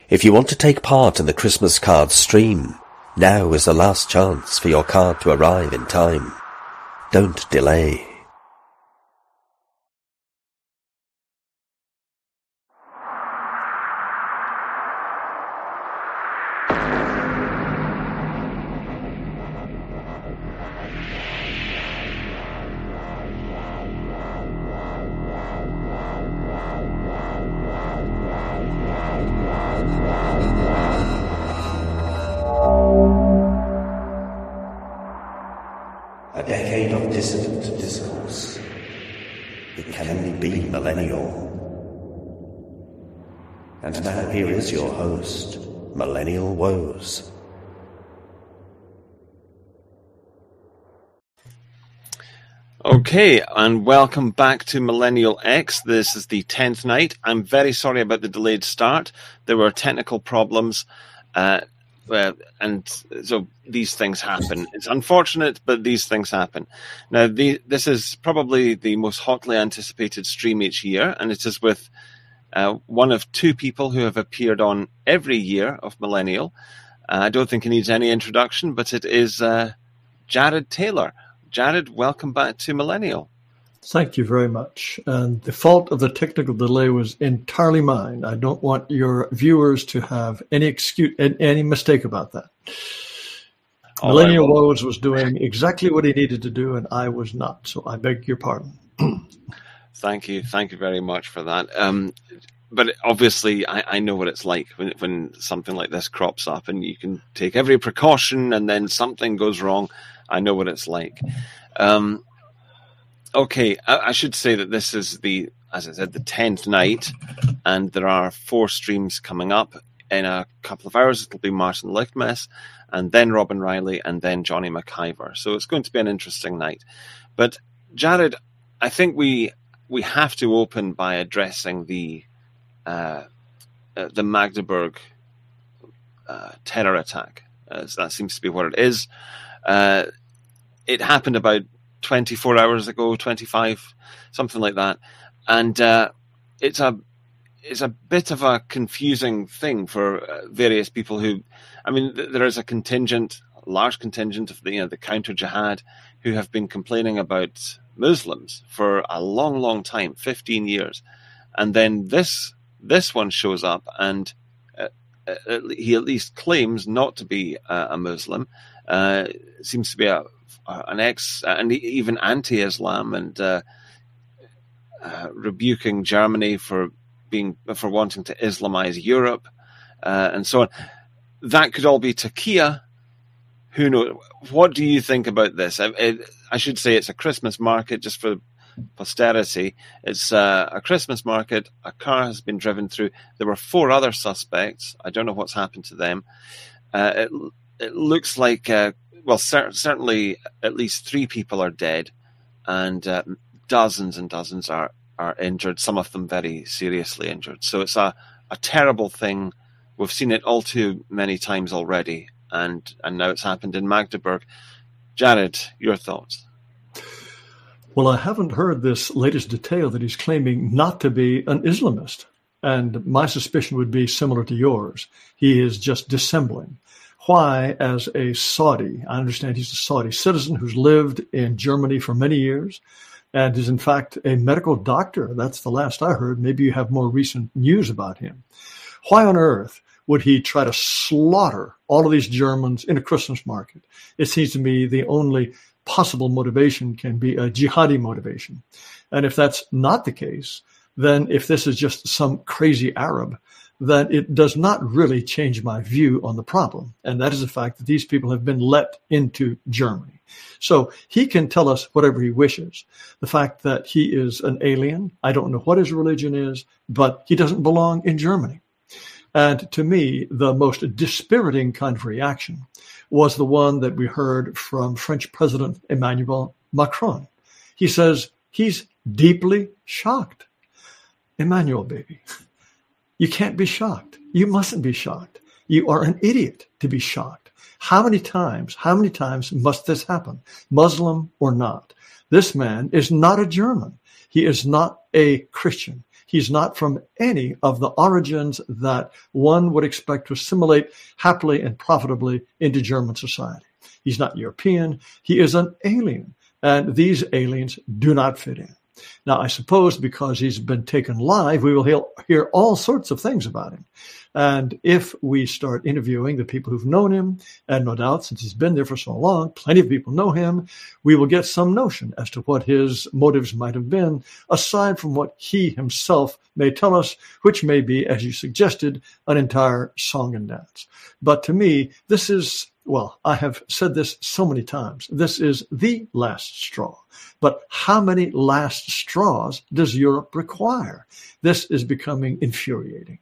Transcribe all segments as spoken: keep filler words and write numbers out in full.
If you want to take part in the Christmas card stream, now is the last chance for your card to arrive in time. Don't delay. A decade of dissident discourse. It can only be millennial. And now here is your host, Millennial Woes. Okay, and welcome back to Millennial X. This is the tenth night. I'm very sorry about the delayed start. There were technical problems. Uh, Uh, and so these things happen. It's unfortunate, but these things happen. Now, the, this is probably the most hotly anticipated stream each year, and it is with uh, one of two people who have appeared on every year of Millennial. Uh, I don't think he needs any introduction, but it is uh, Jared Taylor. Jared, welcome back to Millennial. Thank you very much. And the fault of the technical delay was entirely mine. I don't want your viewers to have any excuse, any mistake about that. All Millennial right, well, Woes was doing exactly what he needed to do, and I was not. So I beg your pardon. Thank you. Thank you very much for that. Um, but obviously, I, I know what it's like when, when something like this crops up, and you can take every precaution, and then something goes wrong. I know what it's like. Um, Okay, I should say that this is the, as I said, the tenth night, and there are four streams coming up. In a couple of hours, it'll be Martin Lichtmess, and then Robin Riley, and then Johnny McIver. So it's going to be an interesting night. But Jared, I think we we have to open by addressing the uh, uh, the Magdeburg uh, terror attack. Uh, so that seems to be what it is. Uh, it happened about twenty-four hours ago, twenty-five, something like that. And uh, it's a it's a bit of a confusing thing for uh, various people who, I mean, th- there is a contingent, a large contingent of the, you know, the counter-jihad who have been complaining about Muslims for a long, long time, fifteen years. And then this this one shows up, and uh, uh, he at least claims not to be uh, a Muslim. Uh, seems to be a an ex and even anti-Islam, and uh, uh, rebuking Germany for being for wanting to Islamize Europe, uh, and so on. That could all be Taqiyya. Who knows? What do you think about this? I, it, I should say it's a Christmas market, just for posterity. It's uh, a Christmas market. A car has been driven through. There were four other suspects. I don't know what's happened to them. Uh, it, it looks like, uh, well, cer- certainly at least three people are dead, and uh, dozens and dozens are, are injured, some of them very seriously injured. So it's a, a terrible thing. We've seen it all too many times already, and, and now it's happened in Magdeburg. Jared, your thoughts? Well, I haven't heard this latest detail that he's claiming not to be an Islamist. And my suspicion would be similar to yours. He is just dissembling. Why, as a Saudi, I understand he's a Saudi citizen who's lived in Germany for many years and is in fact a medical doctor. That's the last I heard. Maybe you have more recent news about him. Why on earth would he try to slaughter all of these Germans in a Christmas market? It seems to me the only possible motivation can be a jihadi motivation. And if that's not the case, then if this is just some crazy Arab, then it does not really change my view on the problem. And that is the fact that these people have been let into Germany. So he can tell us whatever he wishes. The fact that he is an alien, I don't know what his religion is, but he doesn't belong in Germany. And to me, the most dispiriting kind of reaction was the one that we heard from French President Emmanuel Macron. He says he's deeply shocked. Emmanuel, baby, you can't be shocked. You mustn't be shocked. You are an idiot to be shocked. How many times, how many times must this happen, Muslim or not? This man is not a German. He is not a Christian. He's not from any of the origins that one would expect to assimilate happily and profitably into German society. He's not European. He is an alien, and these aliens do not fit in. Now, I suppose because he's been taken live, we will hear all sorts of things about him. And if we start interviewing the people who've known him, and no doubt since he's been there for so long, plenty of people know him, we will get some notion as to what his motives might have been, aside from what he himself may tell us, which may be, as you suggested, an entire song and dance. But to me, this is, well, I have said this so many times, this is the last straw. But how many last straws does Europe require? This is becoming infuriating.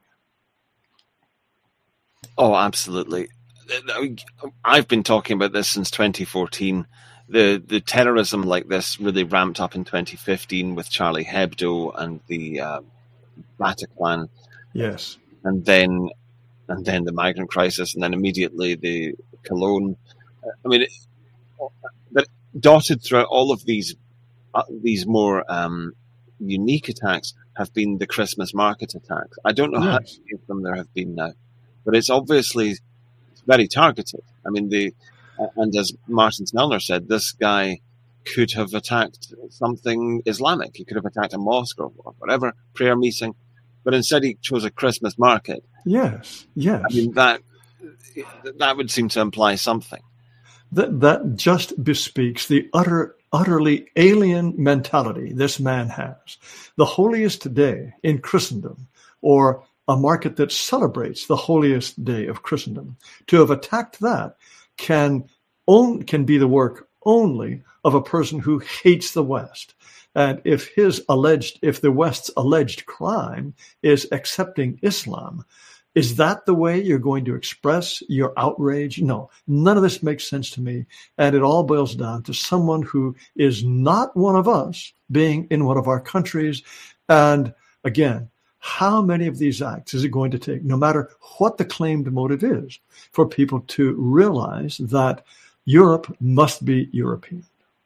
Oh, absolutely. I've been talking about this since twenty fourteen. The the terrorism like this really ramped up in twenty fifteen with Charlie Hebdo and the uh, Bataclan. Yes. And then and then the migrant crisis, and then immediately the Cologne. I mean, it, but dotted throughout all of these uh, these more um, unique attacks have been the Christmas market attacks. I don't know yes. how many of them there have been now. But it's obviously very targeted. I mean, the and as Martin Snellner said, this guy could have attacked something Islamic. He could have attacked a mosque or whatever, prayer meeting. But instead he chose a Christmas market. Yes, yes. I mean, that that would seem to imply something. That, that just bespeaks the utter, utterly alien mentality this man has. The holiest day in Christendom, or a market that celebrates the holiest day of Christendom, to have attacked that can own, can be the work only of a person who hates the West. And if his alleged, if the West's alleged crime is accepting Islam, is that the way you're going to express your outrage? No, none of this makes sense to me. And it all boils down to someone who is not one of us being in one of our countries. And again, how many of these acts is it going to take, no matter what the claimed motive is, for people to realize that Europe must be European?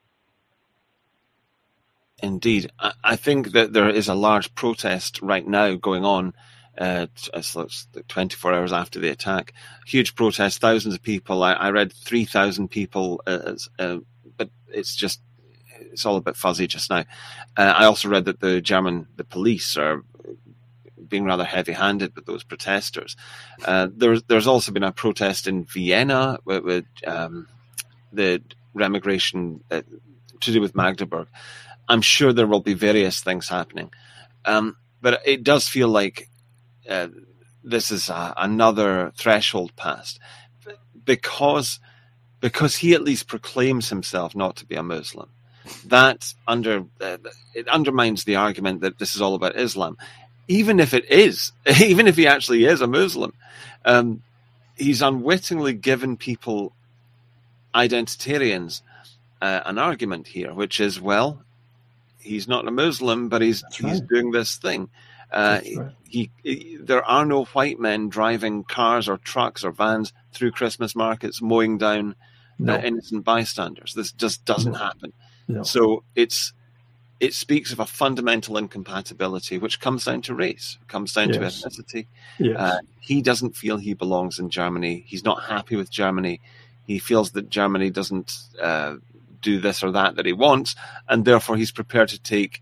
Indeed. I think that there is a large protest right now going on, uh, it's twenty-four hours after the attack. Huge protest, thousands of people. I, I read three thousand people, uh, uh, but it's just, it's all a bit fuzzy just now. Uh, I also read that the German, the police are being rather heavy-handed with those protesters. Uh, there's there's also been a protest in Vienna with, with um, the remigration uh, to do with Magdeburg. I'm sure there will be various things happening, um, but it does feel like uh, this is a, another threshold passed, because because he at least proclaims himself not to be a Muslim. That under uh, it undermines the argument that this is all about Islam. Even if it is, even if he actually is a Muslim, um, he's unwittingly given people, identitarians, uh, an argument here, which is, well, he's not a Muslim, but he's That's he's right. doing this thing. Uh, right. he, he, there are no white men driving cars or trucks or vans through Christmas markets, mowing down no. uh, innocent bystanders. This just doesn't no. happen. No. So it's it speaks of a fundamental incompatibility, which comes down to race, comes down yes. to ethnicity. Yes. Uh, he doesn't feel he belongs in Germany. He's not happy with Germany. He feels that Germany doesn't uh, do this or that that he wants, and therefore he's prepared to take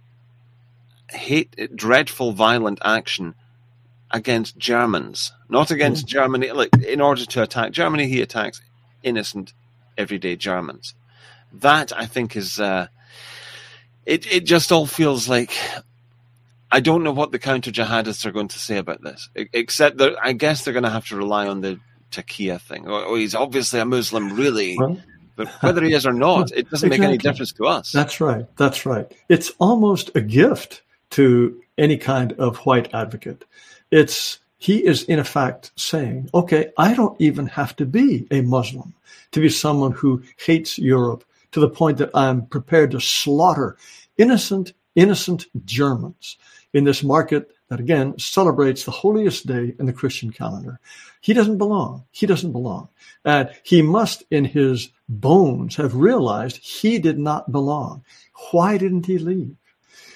hate, dreadful, violent action against Germans, not against mm. Germany. Like, in order to attack Germany, he attacks innocent, everyday Germans. That, I think, is... Uh, It it just all feels like, I don't know what the counter-jihadists are going to say about this, except that I guess they're going to have to rely on the Taqiyya thing. Oh, oh, he's obviously a Muslim, really. Well, but whether he is or not, it doesn't exactly. make any difference to us. That's right. That's right. It's almost a gift to any kind of white advocate. It's he is, in effect, saying, okay, I don't even have to be a Muslim to be someone who hates Europe to the point that I'm prepared to slaughter innocent, innocent Germans in this market that, again, celebrates the holiest day in the Christian calendar. He doesn't belong. He doesn't belong. And he must, in his bones, have realized he did not belong. Why didn't he leave?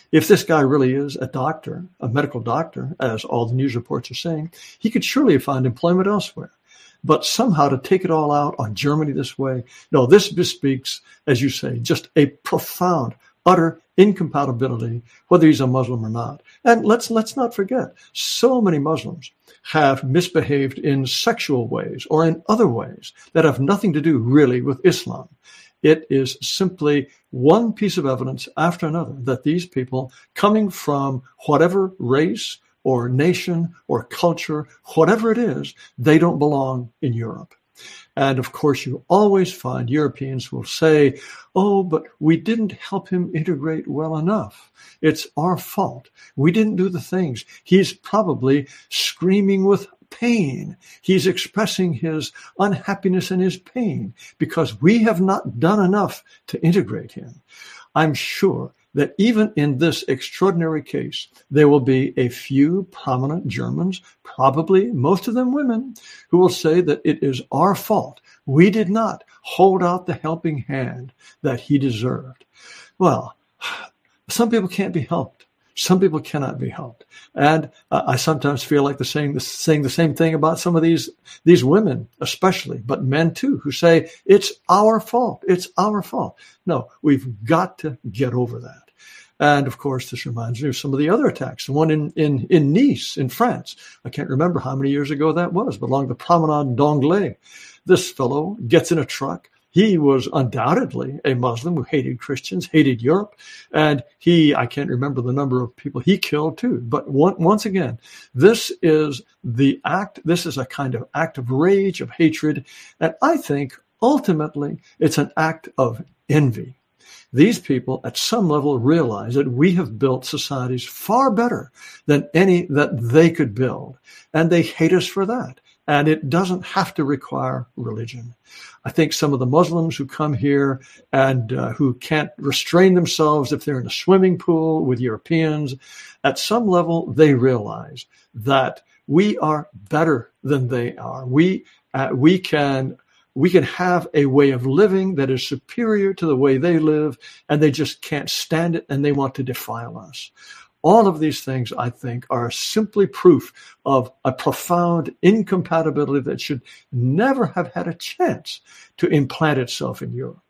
If this guy really is a doctor, a medical doctor, as all the news reports are saying, he could surely find employment elsewhere. But somehow to take it all out on Germany this way, no, this bespeaks, as you say, just a profound, utter incompatibility, whether he's a Muslim or not. And let's let's not forget, so many Muslims have misbehaved in sexual ways or in other ways that have nothing to do really with Islam. It is simply one piece of evidence after another that these people, coming from whatever race or nation or culture, whatever it is, they don't belong in Europe. And of course, you always find Europeans who will say, oh, but we didn't help him integrate well enough. It's our fault. We didn't do the things. He's probably screaming with pain. He's expressing his unhappiness and his pain because we have not done enough to integrate him. I'm sure that even in this extraordinary case, there will be a few prominent Germans, probably most of them women, who will say that it is our fault. We did not hold out the helping hand that he deserved. Well, some people can't be helped. Some people cannot be helped. And uh, I sometimes feel like the saying, the, saying the same thing about some of these, these women, especially, but men too, who say, it's our fault. It's our fault. No, we've got to get over that. And of course, this reminds me of some of the other attacks. The one in, in, in Nice, in France. I can't remember how many years ago that was, but along the Promenade d'Anglais, this fellow gets in a truck. He was undoubtedly a Muslim who hated Christians, hated Europe, and he, I can't remember the number of people he killed too. But one, once again, this is the act, this is a kind of act of rage, of hatred, and I think ultimately it's an act of envy. These people at some level realize that we have built societies far better than any that they could build, and they hate us for that. And it doesn't have to require religion. I think some of the Muslims who come here and uh, who can't restrain themselves if they're in a swimming pool with Europeans, at some level they realize that we are better than they are. We uh, we can we can have a way of living that is superior to the way they live, and they just can't stand it, and they want to defile us. All of these things, I think, are simply proof of a profound incompatibility that should never have had a chance to implant itself in Europe.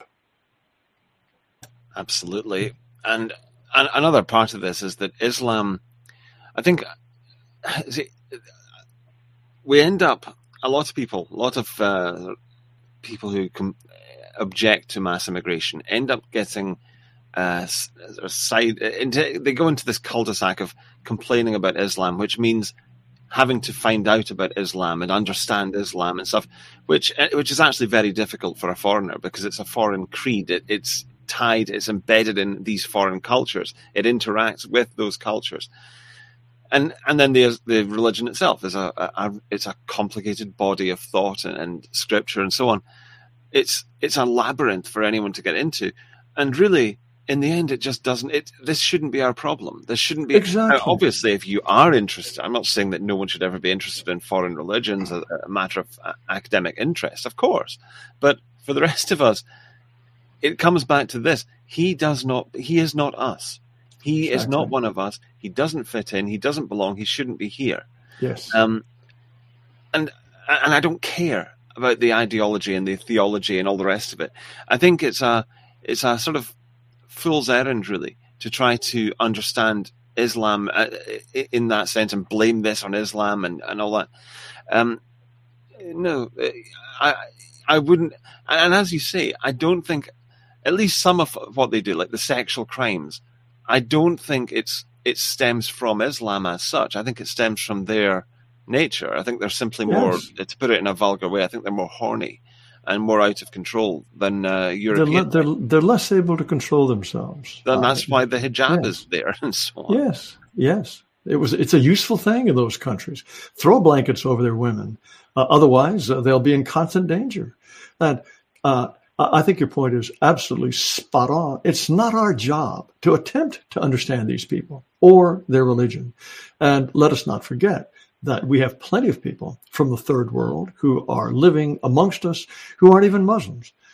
Absolutely. And, and another part of this is that Islam, I think, see, we end up, a lot of people, a lot of uh, people who com- object to mass immigration end up getting Uh, side into, they go into this cul-de-sac of complaining about Islam, which means having to find out about Islam and understand Islam and stuff, which which is actually very difficult for a foreigner because it's a foreign creed. It, it's tied, it's embedded in these foreign cultures. It interacts with those cultures, and and then the the religion itself is a, a it's a complicated body of thought and, and scripture and so on. It's it's a labyrinth for anyone to get into, and really, in the end, it just doesn't. It this shouldn't be our problem. This shouldn't be. Exactly. Obviously, if you are interested, I'm not saying that no one should ever be interested in foreign religions, a, a matter of uh, academic interest, of course. But for the rest of us, it comes back to this: he does not. He is not us. He exactly. is not one of us. He doesn't fit in. He doesn't belong. He shouldn't be here. Yes. Um. And and I don't care about the ideology and the theology and all the rest of it. I think it's a it's a sort of fool's errand, really, to try to understand Islam uh, in that sense and blame this on Islam and, and all that. Um, no, I I wouldn't. And as you say, I don't think, at least some of what they do, like the sexual crimes, I don't think it's it stems from Islam as such. I think it stems from their nature. I think they're simply more, yes. to put it in a vulgar way, I think they're more horny and more out of control than uh, European. They're, they're, they're less able to control themselves. And that's why the hijab yes. is there and so on. Yes, yes. It was. It's a useful thing in those countries. Throw blankets over their women. Uh, otherwise, uh, they'll be in constant danger. And uh, I think your point is absolutely spot on. It's not our job to attempt to understand these people or their religion. And let us not forget that we have plenty of people from the third world who are living amongst us who aren't even Muslims.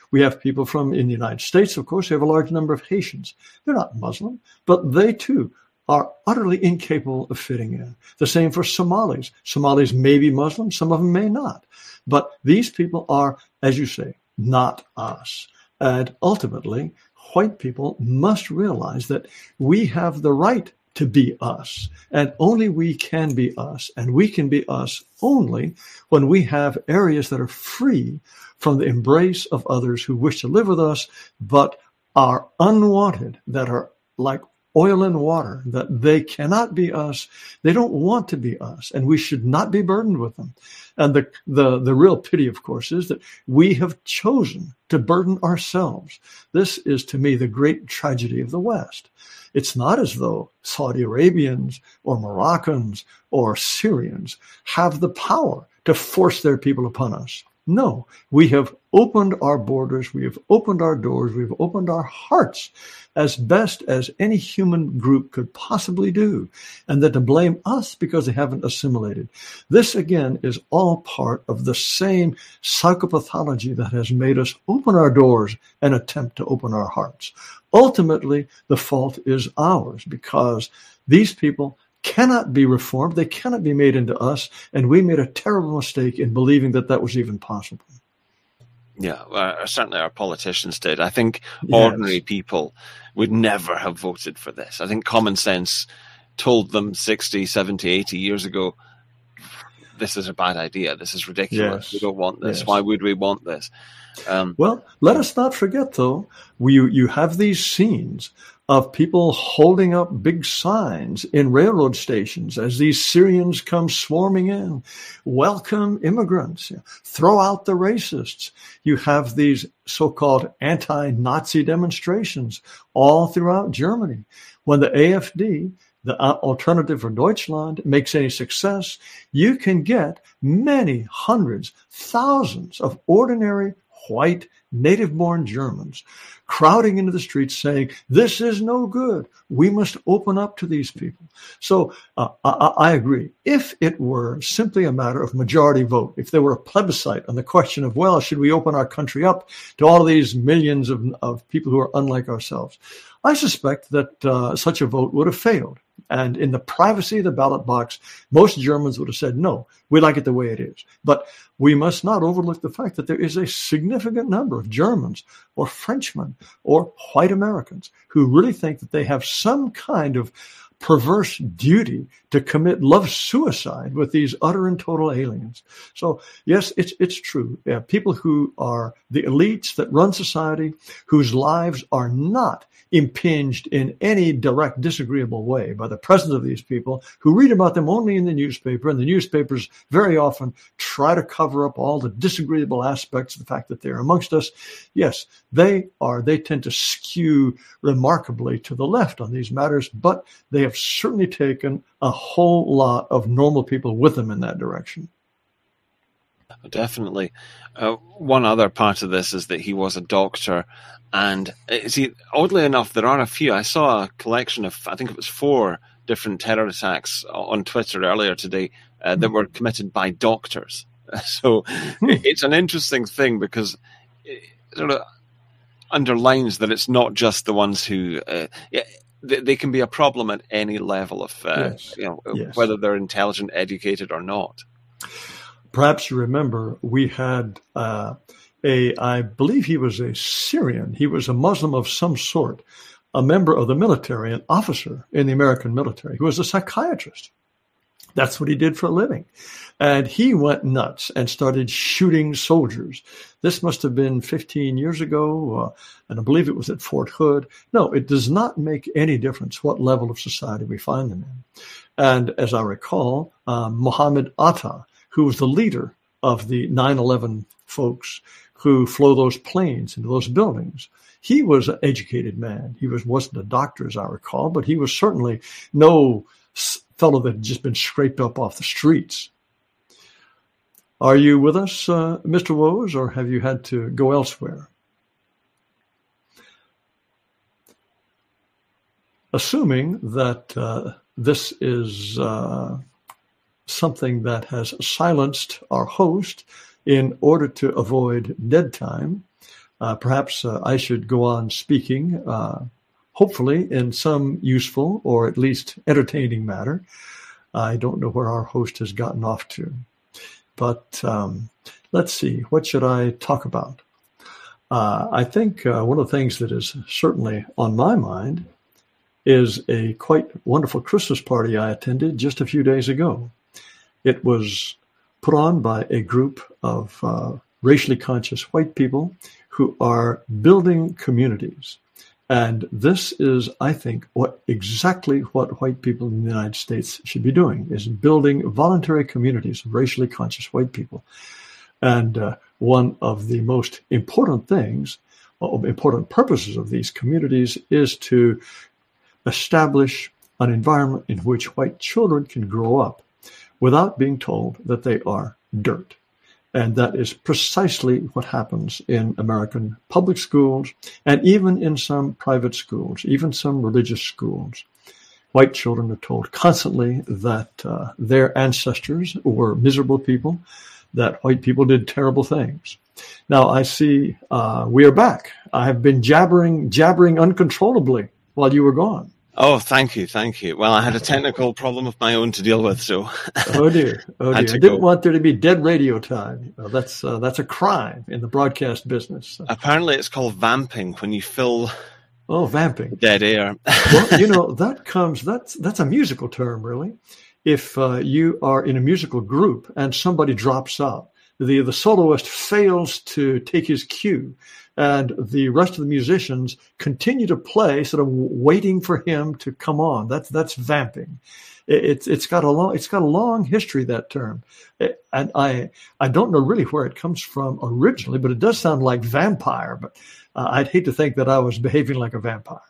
We have people from in the United States, of course, we have a large number of Haitians. They're not Muslim, but they too are utterly incapable of fitting in. The same for Somalis. Somalis may be Muslim, some of them may not. But these people are, as you say, not us. And ultimately, white people must realize that we have the right to be us, and only we can be us, and we can be us only when we have areas that are free from the embrace of others who wish to live with us, but are unwanted, that are like oil and water, that they cannot be us. They don't want to be us, and we should not be burdened with them. And the, the, the real pity, of course, is that we have chosen to burden ourselves. This is, to me, the great tragedy of the West. It's not as though Saudi Arabians or Moroccans or Syrians have the power to force their people upon us. No, we have opened our borders, we have opened our doors, we've opened our hearts as best as any human group could possibly do. And that to blame us because they haven't assimilated. This, again, is all part of the same psychopathology that has made us open our doors and attempt to open our hearts. Ultimately, the fault is ours because these people cannot be reformed. They cannot be made into us. And we made a terrible mistake in believing that that was even possible. Yeah, well, certainly our politicians did. I think ordinary yes. people would never have voted for this. I think common sense told them sixty, seventy, eighty years ago, this is a bad idea. This is ridiculous. Yes. We don't want this. Yes. Why would we want this? Um, well, let us not forget, though, we, you have these scenes of people holding up big signs in railroad stations as these Syrians come swarming in. Welcome immigrants. Throw out the racists. You have these so-called anti-Nazi demonstrations all throughout Germany. When the A F D, the Alternative for Deutschland, makes any success, you can get many hundreds, thousands of ordinary white native-born Germans crowding into the streets saying, this is no good. We must open up to these people. So uh, I, I agree. If it were simply a matter of majority vote, if there were a plebiscite on the question of, well, should we open our country up to all of these millions of, of people who are unlike ourselves, I suspect that uh, such a vote would have failed. And in the privacy of the ballot box, most Germans would have said, no, we like it the way it is. But we must not overlook the fact that there is a significant number of Germans or Frenchmen or white Americans who really think that they have some kind of perverse duty to commit love suicide with these utter and total aliens. So, yes, it's it's true. Yeah, people who are the elites that run society, whose lives are not impinged in any direct disagreeable way by the presence of these people, who read about them only in the newspaper, and the newspapers very often try to cover up all the disagreeable aspects of the fact that they're amongst us. Yes, they are. They tend to skew remarkably to the left on these matters, but they have certainly taken a whole lot of normal people with them in that direction. Definitely. Uh, one other part of this is that he was a doctor. And uh, see, oddly enough, there are a few. I saw a collection of, I think it was four different terror attacks on Twitter earlier today uh, that were committed by doctors. So it's an interesting thing because it sort of underlines that it's not just the ones who, uh, yeah, they, they can be a problem at any level of, uh, yes. you know, yes. whether they're intelligent, educated or not. Perhaps you remember we had uh, a, I believe he was a Syrian. He was a Muslim of some sort, a member of the military, an officer in the American military. He was a psychiatrist. That's what he did for a living. And he went nuts and started shooting soldiers. This must have been fifteen years ago, uh, and I believe it was at Fort Hood. No, it does not make any difference what level of society we find them in. And as I recall, uh, Mohammed Atta, who was the leader of the nine eleven folks who flew those planes into those buildings. He was an educated man. He was, wasn't a doctor, as I recall, but he was certainly no fellow that had just been scraped up off the streets. Are you with us, uh, Mister Woese, or have you had to go elsewhere? Assuming that uh, this is uh, something that has silenced our host in order to avoid dead time, Uh, perhaps uh, I should go on speaking, uh, hopefully in some useful or at least entertaining matter. I don't know where our host has gotten off to. But um, let's see, what should I talk about? Uh, I think uh, one of the things that is certainly on my mind is a quite wonderful Christmas party I attended just a few days ago. It was put on by a group of uh, racially conscious white people who are building communities. And this is, I think, what exactly what white people in the United States should be doing, is building voluntary communities of racially conscious white people. And uh, one of the most important things, or important purposes of these communities is to establish an environment in which white children can grow up without being told that they are dirt. And that is precisely what happens in American public schools and even in some private schools, even some religious schools. White children are told constantly that uh, their ancestors were miserable people, that white people did terrible things. Now, I see uh, we are back. I have been jabbering, jabbering uncontrollably while you were gone. Oh, thank you, thank you. Well, I had a technical problem of my own to deal with, so oh dear, oh dear! I didn't go. want there to be dead radio time. Uh, that's uh, that's a crime in the broadcast business. Apparently, it's called vamping when you fill oh vamping dead air. Well, you know that comes that's that's a musical term, really. If uh, you are in a musical group and somebody drops out, the the soloist fails to take his cue, and the rest of the musicians continue to play, sort of waiting for him to come on. That's that's vamping. It's it's got a long it's got a long history, that term, and I I don't know really where it comes from originally, but it does sound like vampire. But uh, I'd hate to think that I was behaving like a vampire.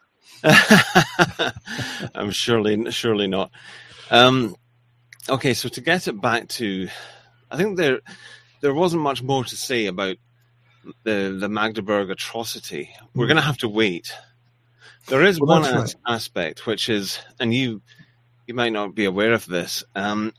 I'm surely surely not. Um, okay, so to get it back to, I think there there wasn't much more to say about the the Magdeburg atrocity. We're going to have to wait. There is well, one as- right. aspect, which is, and you you might not be aware of this. Um,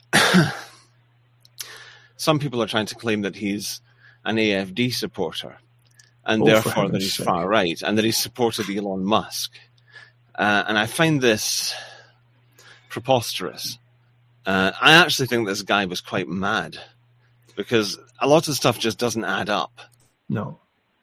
some people are trying to claim that he's an A F D supporter, and oh, therefore that he's sake. far right, and that he's supported Elon Musk. Uh, and I find this preposterous. Uh, I actually think this guy was quite mad, because a lot of stuff just doesn't add up. No.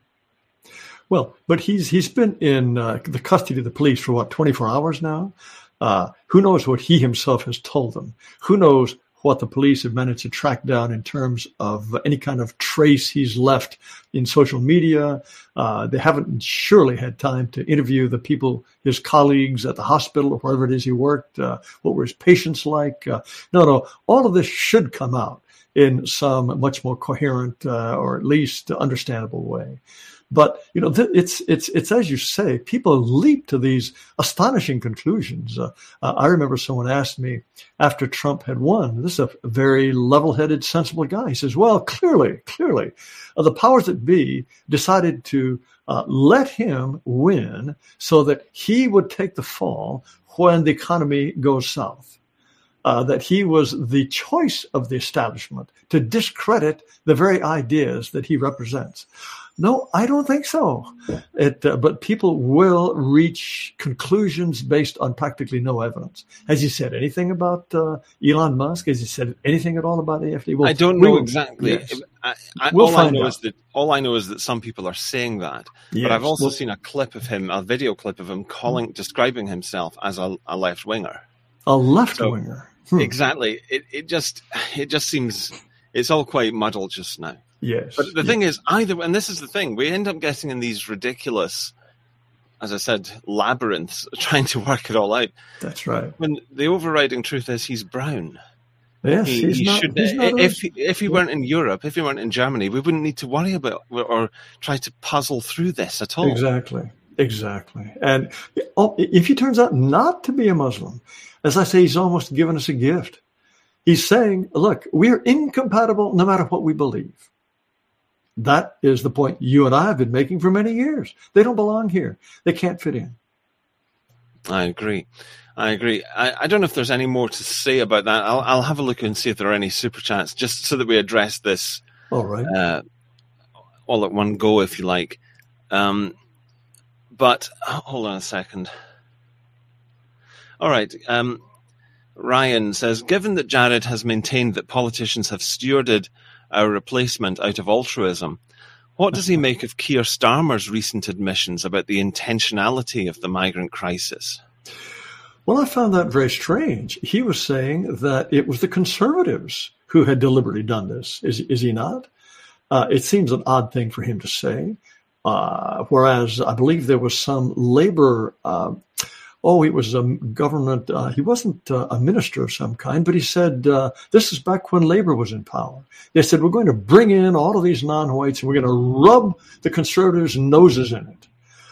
Well, but he's he's been in uh, the custody of the police for, what, twenty-four hours now? Uh, who knows what he himself has told them? Who knows what the police have managed to track down in terms of any kind of trace he's left in social media? Uh, they haven't surely had time to interview the people, his colleagues at the hospital or wherever it is he worked. Uh, what were his patients like? Uh, no, no, all of this should come out in some much more coherent uh, or at least understandable way. But, you know, th- it's, it's, it's, as you say, people leap to these astonishing conclusions. Uh, uh, I remember someone asked me after Trump had won, this is a very level-headed, sensible guy. He says, well, clearly, clearly, uh, the powers that be decided to uh, let him win so that he would take the fall when the economy goes south. Uh, that he was the choice of the establishment to discredit the very ideas that he represents. No, I don't think so. It, uh, but people will reach conclusions based on practically no evidence. Has he said anything about uh, Elon Musk? Has he said anything at all about A F D? Well, I don't know will, exactly. Yes. I, I, we'll all find I know out. is that all I know is that some people are saying that. Yes. But I've also well, seen a clip of him, a video clip of him calling, describing himself as a, a left winger. A left winger. So, hmm. Exactly. It it just it just seems it's all quite muddled just now. Yes. But the yes. thing is, either, and this is the thing, we end up getting in these ridiculous, as I said, labyrinths, trying to work it all out. That's right. When the overriding truth is he's brown. Yes, he, he's he not, should, he's not if he, if he weren't in Europe, if he weren't in Germany, we wouldn't need to worry about or try to puzzle through this at all. Exactly. Exactly. And if he turns out not to be a Muslim, as I say, he's almost given us a gift. He's saying, look, we're incompatible no matter what we believe. That is the point you and I have been making for many years. They don't belong here. They can't fit in. I agree. I agree. I, I don't know if there's any more to say about that. I'll, I'll have a look and see if there are any super chats, just so that we address this all right. uh, all at one go, if you like. Um, but hold on a second. All right. Um, Ryan says, given that Jared has maintained that politicians have stewarded our replacement out of altruism, what does he make of Keir Starmer's recent admissions about the intentionality of the migrant crisis? Well, I found that very strange. He was saying that it was the Conservatives who had deliberately done this. Is, is he not? Uh, it seems an odd thing for him to say. Uh, whereas I believe there was some Labour, uh, oh, he was a government, uh, he wasn't uh, a minister of some kind, but he said, uh, this is back when Labour was in power. They said, we're going to bring in all of these non-whites and we're going to rub the Conservatives' noses in it.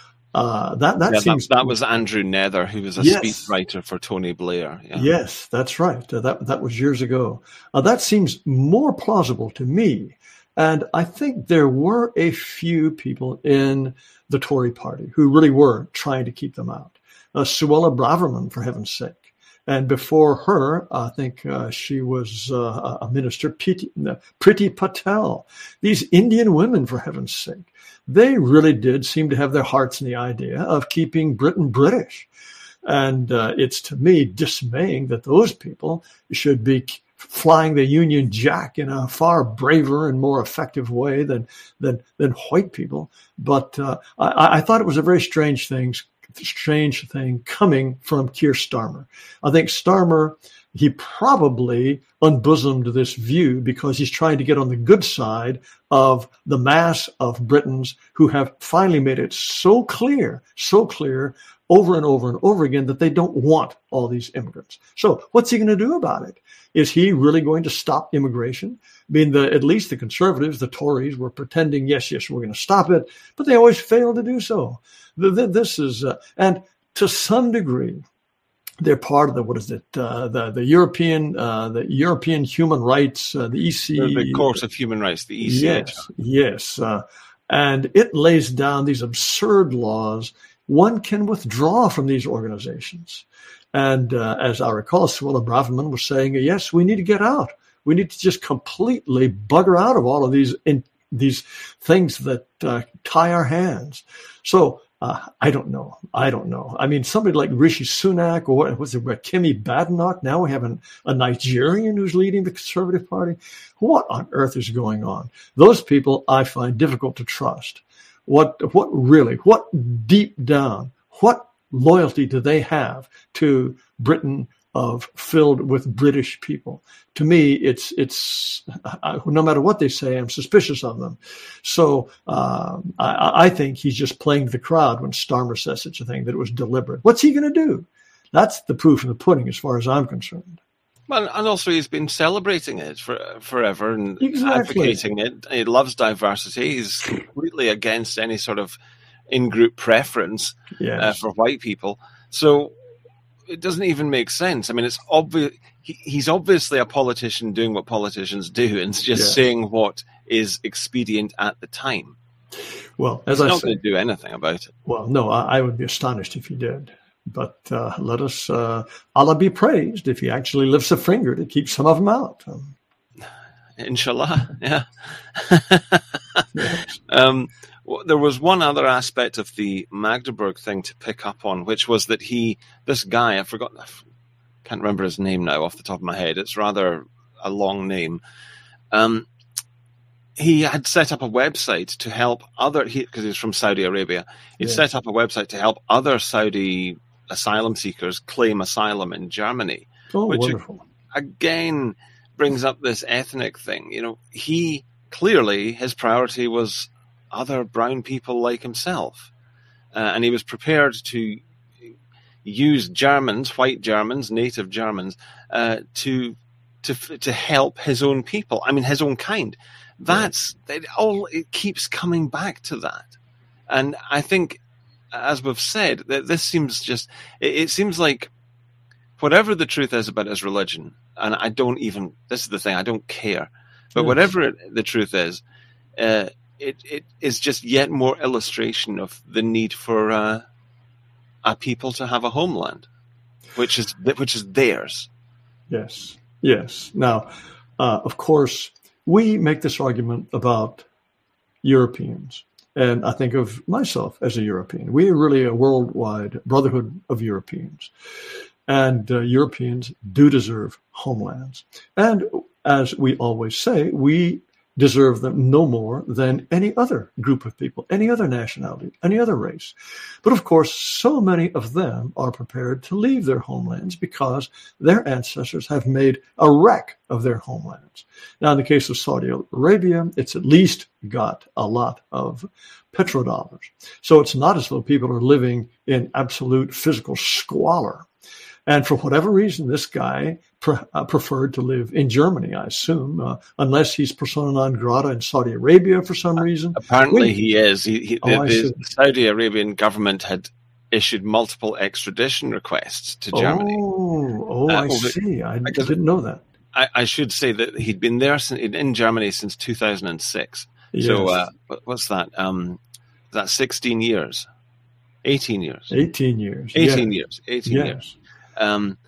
Uh, that that yeah, seems that, that was Andrew Nether, who was a yes. speechwriter for Tony Blair. Yeah. Yes, that's right. Uh, that that was years ago. Uh, that seems more plausible to me. And I think there were a few people in the Tory party who really were trying to keep them out. Uh, Suella Braverman, for heaven's sake. And before her, I think uh, she was uh, a minister, Priti, Priti Patel. These Indian women, for heaven's sake. They really did seem to have their hearts in the idea of keeping Britain British. And uh, it's, to me, dismaying that those people should be flying the Union Jack in a far braver and more effective way than than, than white people. But uh, I, I thought it was a very strange thing, strange thing coming from Keir Starmer. I think Starmer, he probably unbosomed this view because he's trying to get on the good side of the mass of Britons who have finally made it so clear, so clear over and over and over again that they don't want all these immigrants. So what's he going to do about it? Is he really going to stop immigration? I mean, the, at least the Conservatives, the Tories, were pretending, yes, yes, we're going to stop it, but they always fail to do so. The, the, this is, uh, and to some degree, they're part of the, what is it, uh, the, the European, uh, the European Human Rights, uh, the E C. The, the Court of Human Rights, the E C H. Yes, yes. Uh, and it lays down these absurd laws. One can withdraw from these organizations. And uh, as I recall, Suella Braverman was saying, yes, we need to get out. We need to just completely bugger out of all of these in, these things that uh, tie our hands. So uh, I don't know. I don't know. I mean, somebody like Rishi Sunak or what was it, Kemi Badenoch? Now we have an, a Nigerian who's leading the Conservative Party. What on earth is going on? Those people I find difficult to trust. What, what really, what deep down, what loyalty do they have to Britain of filled with British people? To me, it's, it's, I, no matter what they say, I'm suspicious of them. So, um, I, I think he's just playing the crowd when Starmer says such a thing, that it was deliberate. What's he going to do? That's the proof in the pudding as far as I'm concerned. Well, and also he's been celebrating it for forever and exactly. advocating it. He loves diversity. He's completely against any sort of in-group preference yes. uh, for white people. So it doesn't even make sense. I mean, it's obvious. He, he's obviously a politician doing what politicians do and just yeah. saying what is expedient at the time. Well, as he's I not said, going to do anything about it. Well, no, I, I would be astonished if he did. But uh, let us, uh, Allah be praised if he actually lifts a finger to keep some of them out. Um, Inshallah, yeah. yes. um, well, there was one other aspect of the Magdeburg thing to pick up on, which was that he, this guy, I forgot, I can't remember his name now off the top of my head. It's rather a long name. Um, he had set up a website to help other, because he, he's from Saudi Arabia, he yes. set up a website to help other Saudi asylum seekers claim asylum in Germany. Oh, which wonderful. Again brings up this ethnic thing. You know, he clearly, his priority was other brown people like himself. Uh, and he was prepared to use Germans, white Germans, native Germans, uh, to to to help his own people. I mean, his own kind. That's it all. It keeps coming back to that, and I think, as we've said, that this seems just. It, it seems like whatever the truth is about his religion, and I don't even. This is the thing. I don't care, but yes. whatever it, the truth is, uh, it it is just yet more illustration of the need for uh, a people to have a homeland, which is which is theirs. Yes. Yes. Now, uh, of course, we make this argument about Europeans. And I think of myself as a European. We are really a worldwide brotherhood of Europeans. And uh, Europeans do deserve homelands. And as we always say, we deserve them no more than any other group of people, any other nationality, any other race. But of course, so many of them are prepared to leave their homelands because their ancestors have made a wreck of their homelands. Now, in the case of Saudi Arabia, it's at least got a lot of petrodollars. So it's not as though people are living in absolute physical squalor. And for whatever reason, this guy pre- uh, preferred to live in Germany, I assume, uh, unless he's persona non grata in Saudi Arabia for some reason. Apparently he is. He, he, Oh, the, the Saudi Arabian government had issued multiple extradition requests to Germany. Oh, oh Uh, I over- see. I because- didn't know that. I, I should say that he'd been there sin- in Germany since two thousand six. So Yes. uh, what- what's that? Um, that's sixteen years. eighteen years. eighteen years. eighteen yeah. years. eighteen Yes. years. Um,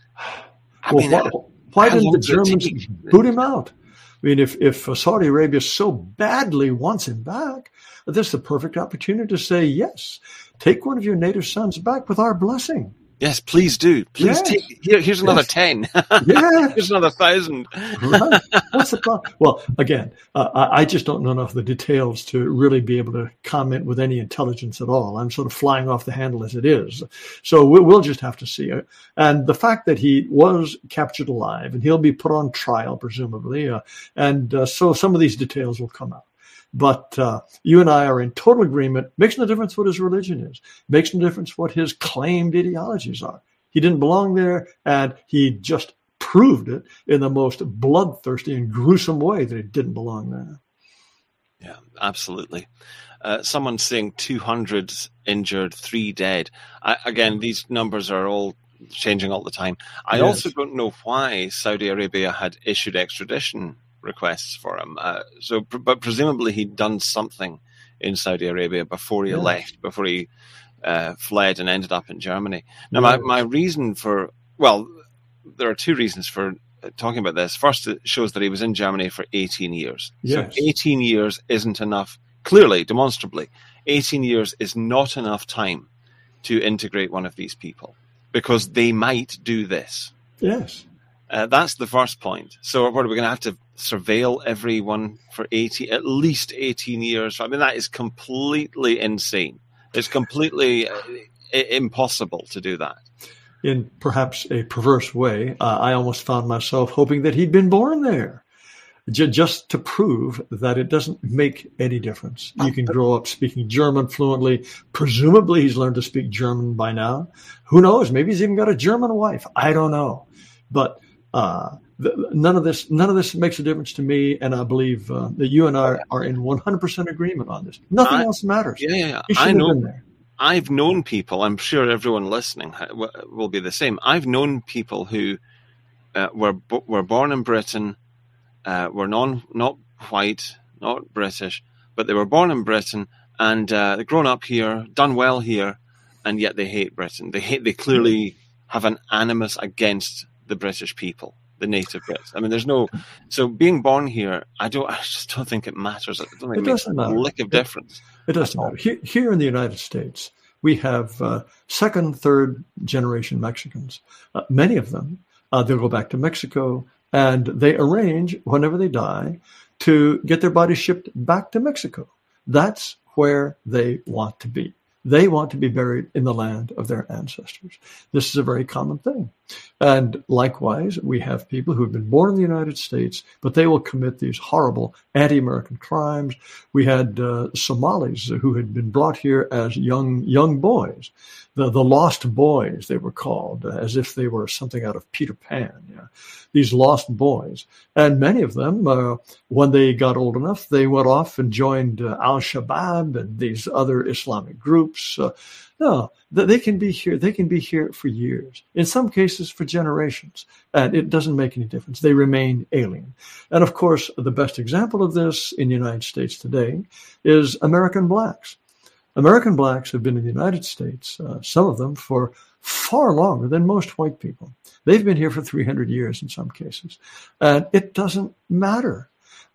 I Well, mean, why, uh, why how didn't long the does it Germans take? boot him out? I mean, if, if uh, Saudi Arabia so badly wants him back, this is the perfect opportunity to say, yes, take one of your native sons back with our blessing. Yes, please do. Please Yes. take. Here, here's another Yes. ten. Yes. Here's another thousand. Right. What's the problem? Well, again, uh, I I just don't know enough of the details to really be able to comment with any intelligence at all. I'm sort of flying off the handle as it is. So we'll, we'll just have to see. And the fact that he was captured alive and he'll be put on trial, presumably, uh, and uh, so some of these details will come out. But uh, you and I are in total agreement. Makes no difference what his religion is. Makes no difference what his claimed ideologies are. He didn't belong there, and he just proved it in the most bloodthirsty and gruesome way that he didn't belong there. Yeah, absolutely. Uh, someone's saying two hundred injured, three dead. I, again, these numbers are all changing all the time. I Yes. also don't know why Saudi Arabia had issued extradition requests for him. Uh, so, pr- but presumably he'd done something in Saudi Arabia before he Yes. left, before he uh, fled and ended up in Germany. Now, my, Yes. my reason for, well, there are two reasons for talking about this. First, it shows that he was in Germany for eighteen years. Yes. So eighteen years isn't enough. Clearly, demonstrably, eighteen years is not enough time to integrate one of these people because they might do this. Yes. Uh, that's the first point. So what are we going to have to surveil everyone for eighty, at least eighteen years? I mean, that is completely insane. It's completely uh, i- impossible to do that. In perhaps a perverse way, uh, I almost found myself hoping that he'd been born there, j- just to prove that it doesn't make any difference. You can grow up speaking German fluently. Presumably, he's learned to speak German by now. Who knows? Maybe he's even got a German wife. I don't know. But uh, th- none of this, none of this makes a difference to me, and I believe uh, that you and I are in one hundred percent agreement on this. Nothing I- else matters. Yeah, yeah, yeah. He I shouldn't know. have been there. I've known people, I'm sure everyone listening ha- w- will be the same. I've known people who uh, were bo- were born in Britain, uh, were non not white, not British, but they were born in Britain and uh, they've grown up here, done well here, and yet they hate Britain. They hate. They clearly have an animus against the British people, the native Brits. I mean, there's no. So being born here, I don't. I just don't think it matters. I don't think It it, makes doesn't a matter. lick of difference. It doesn't matter. Here, here in the United States, we have uh, second, third generation Mexicans. Uh, many of them, uh, they'll go back to Mexico and they arrange, whenever they die, to get their bodies shipped back to Mexico. That's where they want to be. They want to be buried in the land of their ancestors. This is a very common thing. And likewise, we have people who have been born in the United States, but they will commit these horrible anti-American crimes. We had uh, Somalis who had been brought here as young young boys, the, the lost boys, they were called, as if they were something out of Peter Pan. Yeah. These lost boys. And many of them, uh, when they got old enough, they went off and joined uh, Al-Shabaab and these other Islamic groups. Uh, no, they can be here. They can be here for years, in some cases for generations, and it doesn't make any difference. They remain alien. And of course, the best example of this in the United States today is American blacks. American blacks have been in the United States, uh, some of them, for far longer than most white people. They've been here for three hundred years in some cases, and it doesn't matter.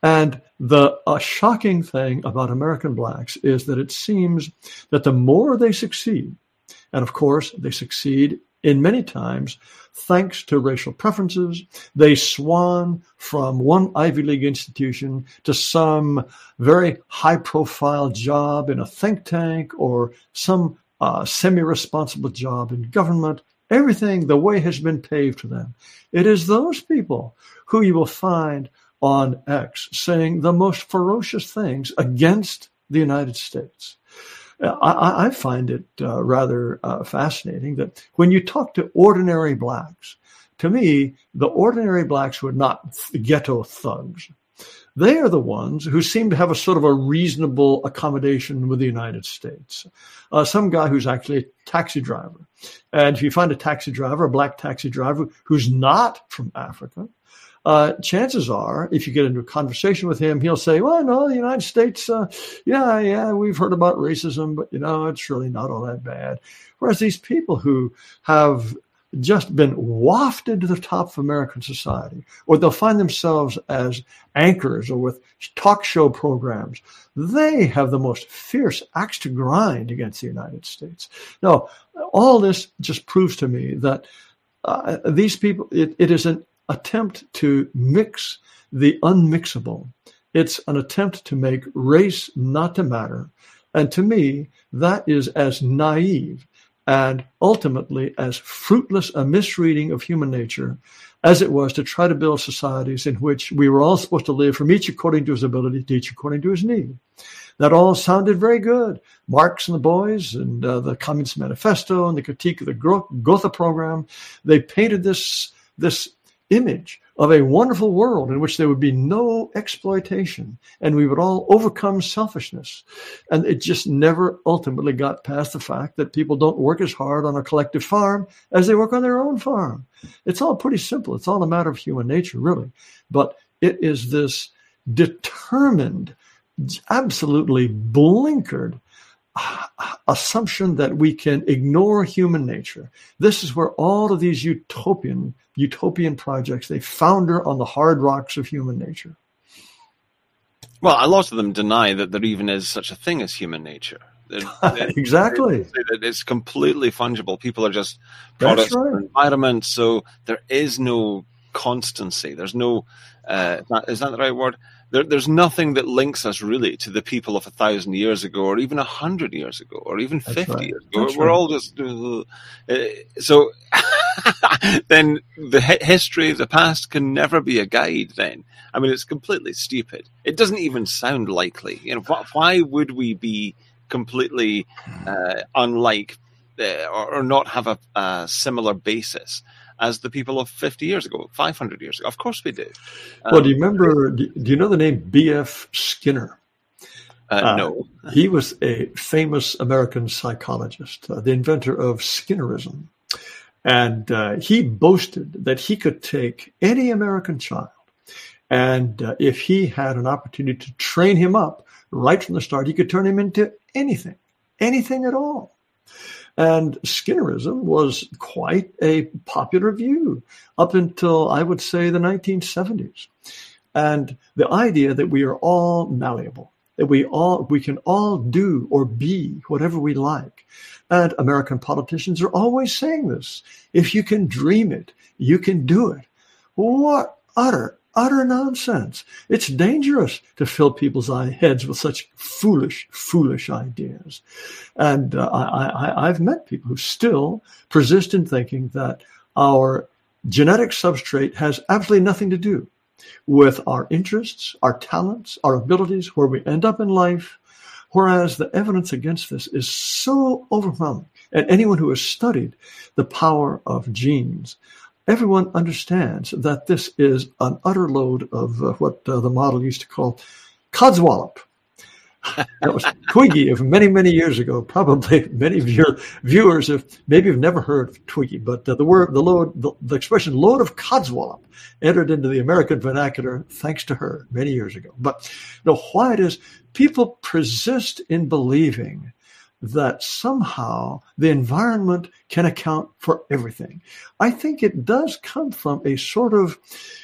And the uh, shocking thing about American blacks is that it seems that the more they succeed, and of course they succeed in many times thanks to racial preferences, they swan from one Ivy League institution to some very high-profile job in a think tank or some uh, semi-responsible job in government. Everything, the way has been paved for them. It is those people who you will find on X saying the most ferocious things against the United States. I, I find it uh, rather uh, fascinating that when you talk to ordinary blacks, to me, the ordinary blacks who are not ghetto thugs, they are the ones who seem to have a sort of a reasonable accommodation with the United States. Uh, some guy who's actually a taxi driver. And if you find a taxi driver, a black taxi driver who's not from Africa, Uh, chances are, if you get into a conversation with him, he'll say, well, no, the United States, uh, yeah, yeah, we've heard about racism, but, you know, it's really not all that bad. Whereas these people who have just been wafted to the top of American society, or they'll find themselves as anchors or with talk show programs, they have the most fierce axe to grind against the United States. Now, all this just proves to me that uh, these people, it, it is an attempt to mix the unmixable. It's an attempt to make race not to matter. And to me, that is as naive and ultimately as fruitless a misreading of human nature as it was to try to build societies in which we were all supposed to live from each according to his ability, to each according to his need. That all sounded very good. Marx and the boys and uh, the Communist Manifesto and the critique of the Gotha program, they painted this, this image of a wonderful world in which there would be no exploitation and we would all overcome selfishness. And it just never ultimately got past the fact that people don't work as hard on a collective farm as they work on their own farm. It's all pretty simple. It's all a matter of human nature, really. But it is this determined, absolutely blinkered assumption that we can ignore human nature. This is where all of these utopian utopian projects, they founder on the hard rocks of human nature. Well, a lot of them deny that there even is such a thing as human nature. They're, exactly. They say that it's completely fungible. People are just products right. of their environment, so there is no constancy. There's no, uh, is that, is that the right word? There, there's nothing that links us really to the people of a thousand years ago, or even a hundred years ago, or even That's fifty right. years ago. That's We're right. all just uh, so. Then the hi- history of the past can never be a guide. Then I mean, it's completely stupid. It doesn't even sound likely. You know, wh- why would we be completely uh, unlike uh, or, or not have a, a similar basis as the people of fifty years ago, five hundred years ago? Of course we do. Um, well, do you remember, do you know the name B F Skinner? Uh, Uh, no. He was a famous American psychologist, uh, the inventor of Skinnerism. And uh, he boasted that he could take any American child, and uh, if he had an opportunity to train him up right from the start, he could turn him into anything, anything at all. And Skinnerism was quite a popular view up until, I would say, the nineteen seventies. And the idea that we are all malleable, that we all we can all do or be whatever we like. And American politicians are always saying this. If you can dream it, you can do it. What utter, utter nonsense. It's dangerous to fill people's heads with such foolish, foolish ideas. And uh, I, I, I've met people who still persist in thinking that our genetic substrate has absolutely nothing to do with our interests, our talents, our abilities, where we end up in life, whereas the evidence against this is so overwhelming. And anyone who has studied the power of genes, everyone understands that this is an utter load of uh, what uh, the model used to call codswallop. That was Twiggy of many, many years ago. Probably many of your viewers have maybe have never heard of Twiggy, but uh, the word, the load, the, the expression "load of codswallop" entered into the American vernacular thanks to her many years ago. But you know, why it is people persist in believing that somehow the environment can account for everything. I think it does come from a sort of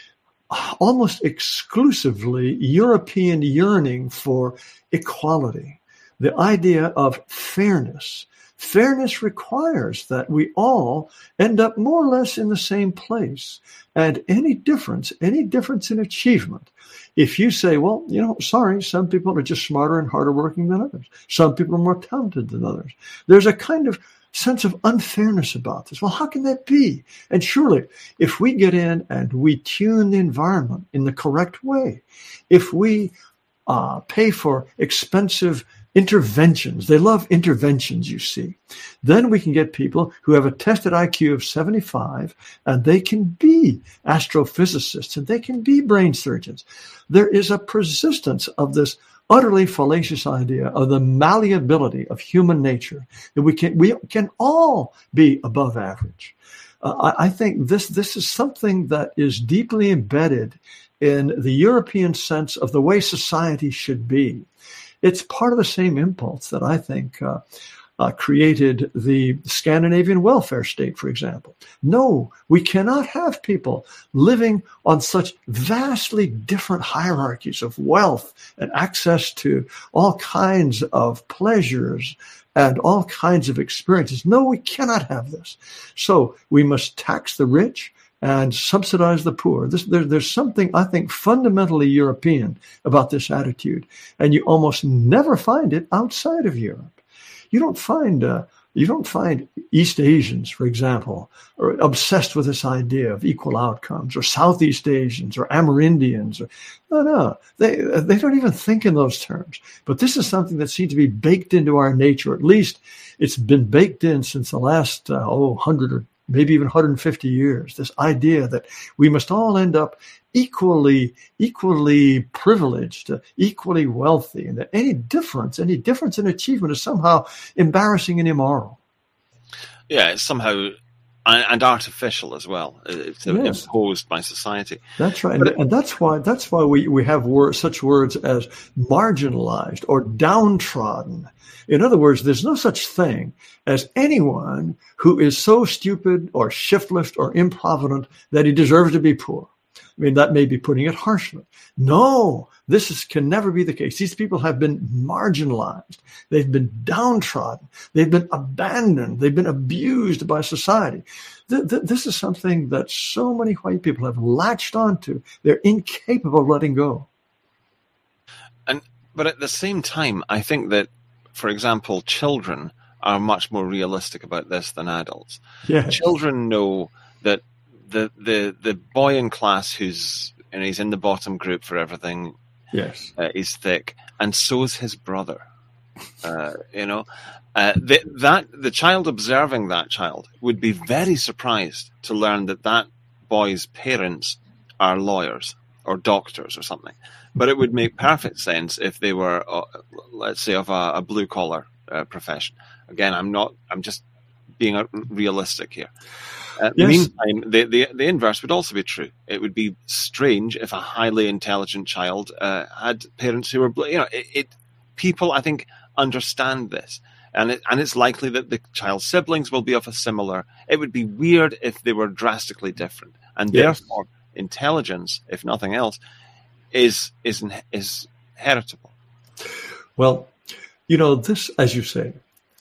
almost exclusively European yearning for equality, the idea of fairness. Fairness requires that we all end up more or less in the same place. And any difference, any difference in achievement, if you say, well, you know, sorry, some people are just smarter and harder working than others. Some people are more talented than others. There's a kind of sense of unfairness about this. Well, how can that be? And surely, if we get in and we tune the environment in the correct way, if we uh, pay for expensive interventions, they love interventions, you see, then we can get people who have a tested I Q of seventy-five, and they can be astrophysicists, and they can be brain surgeons. There is a persistence of this utterly fallacious idea of the malleability of human nature, that we can we can all be above average. Uh, I, I think this this is something that is deeply embedded in the European sense of the way society should be. It's part of the same impulse that I think uh, uh, created the Scandinavian welfare state, for example. No, we cannot have people living on such vastly different hierarchies of wealth and access to all kinds of pleasures and all kinds of experiences. No, we cannot have this. So we must tax the rich and subsidize the poor. This, there, there's something, I think, fundamentally European about this attitude, and you almost never find it outside of Europe. You don't find uh, you don't find East Asians, for example, are obsessed with this idea of equal outcomes, or Southeast Asians, or Amerindians. Or, no, no, they they don't even think in those terms. But this is something that seems to be baked into our nature. At least it's been baked in since the last uh, oh hundred or maybe even one hundred fifty years, this idea that we must all end up equally, equally privileged, uh, equally wealthy, and that any difference, any difference in achievement is somehow embarrassing and immoral. Yeah, it's somehow, and artificial as well. It's yes. imposed by society. That's right. And, it, and that's why, that's why we, we have word, such words as marginalized or downtrodden. In other words, there's no such thing as anyone who is so stupid or shiftless or improvident that he deserves to be poor. I mean, that may be putting it harshly. No, this is, can never be the case. These people have been marginalized. They've been downtrodden. They've been abandoned. They've been abused by society. Th- th- this is something that so many white people have latched onto. They're incapable of letting go. And but at the same time, I think that, for example, children are much more realistic about this than adults. Yes. Children know that the the the boy in class who's, and he's in the bottom group for everything, yes, uh, he's thick, and so's his brother. Uh, you know, uh, the, that the child observing that child would be very surprised to learn that that boy's parents are lawyers or doctors or something. But it would make perfect sense if they were, uh, let's say, of a, a blue collar uh, profession. Again, I'm not. I'm just being a, realistic here. Uh, yes. Meantime, the, the the inverse would also be true. It would be strange if a highly intelligent child uh, had parents who were, you know, it, it. People, I think, understand this, and it, and it's likely that the child's siblings will be of a similar. It would be weird if they were drastically different, and yes. therefore, intelligence, if nothing else, is is is heritable. Well, you know, this, as you say,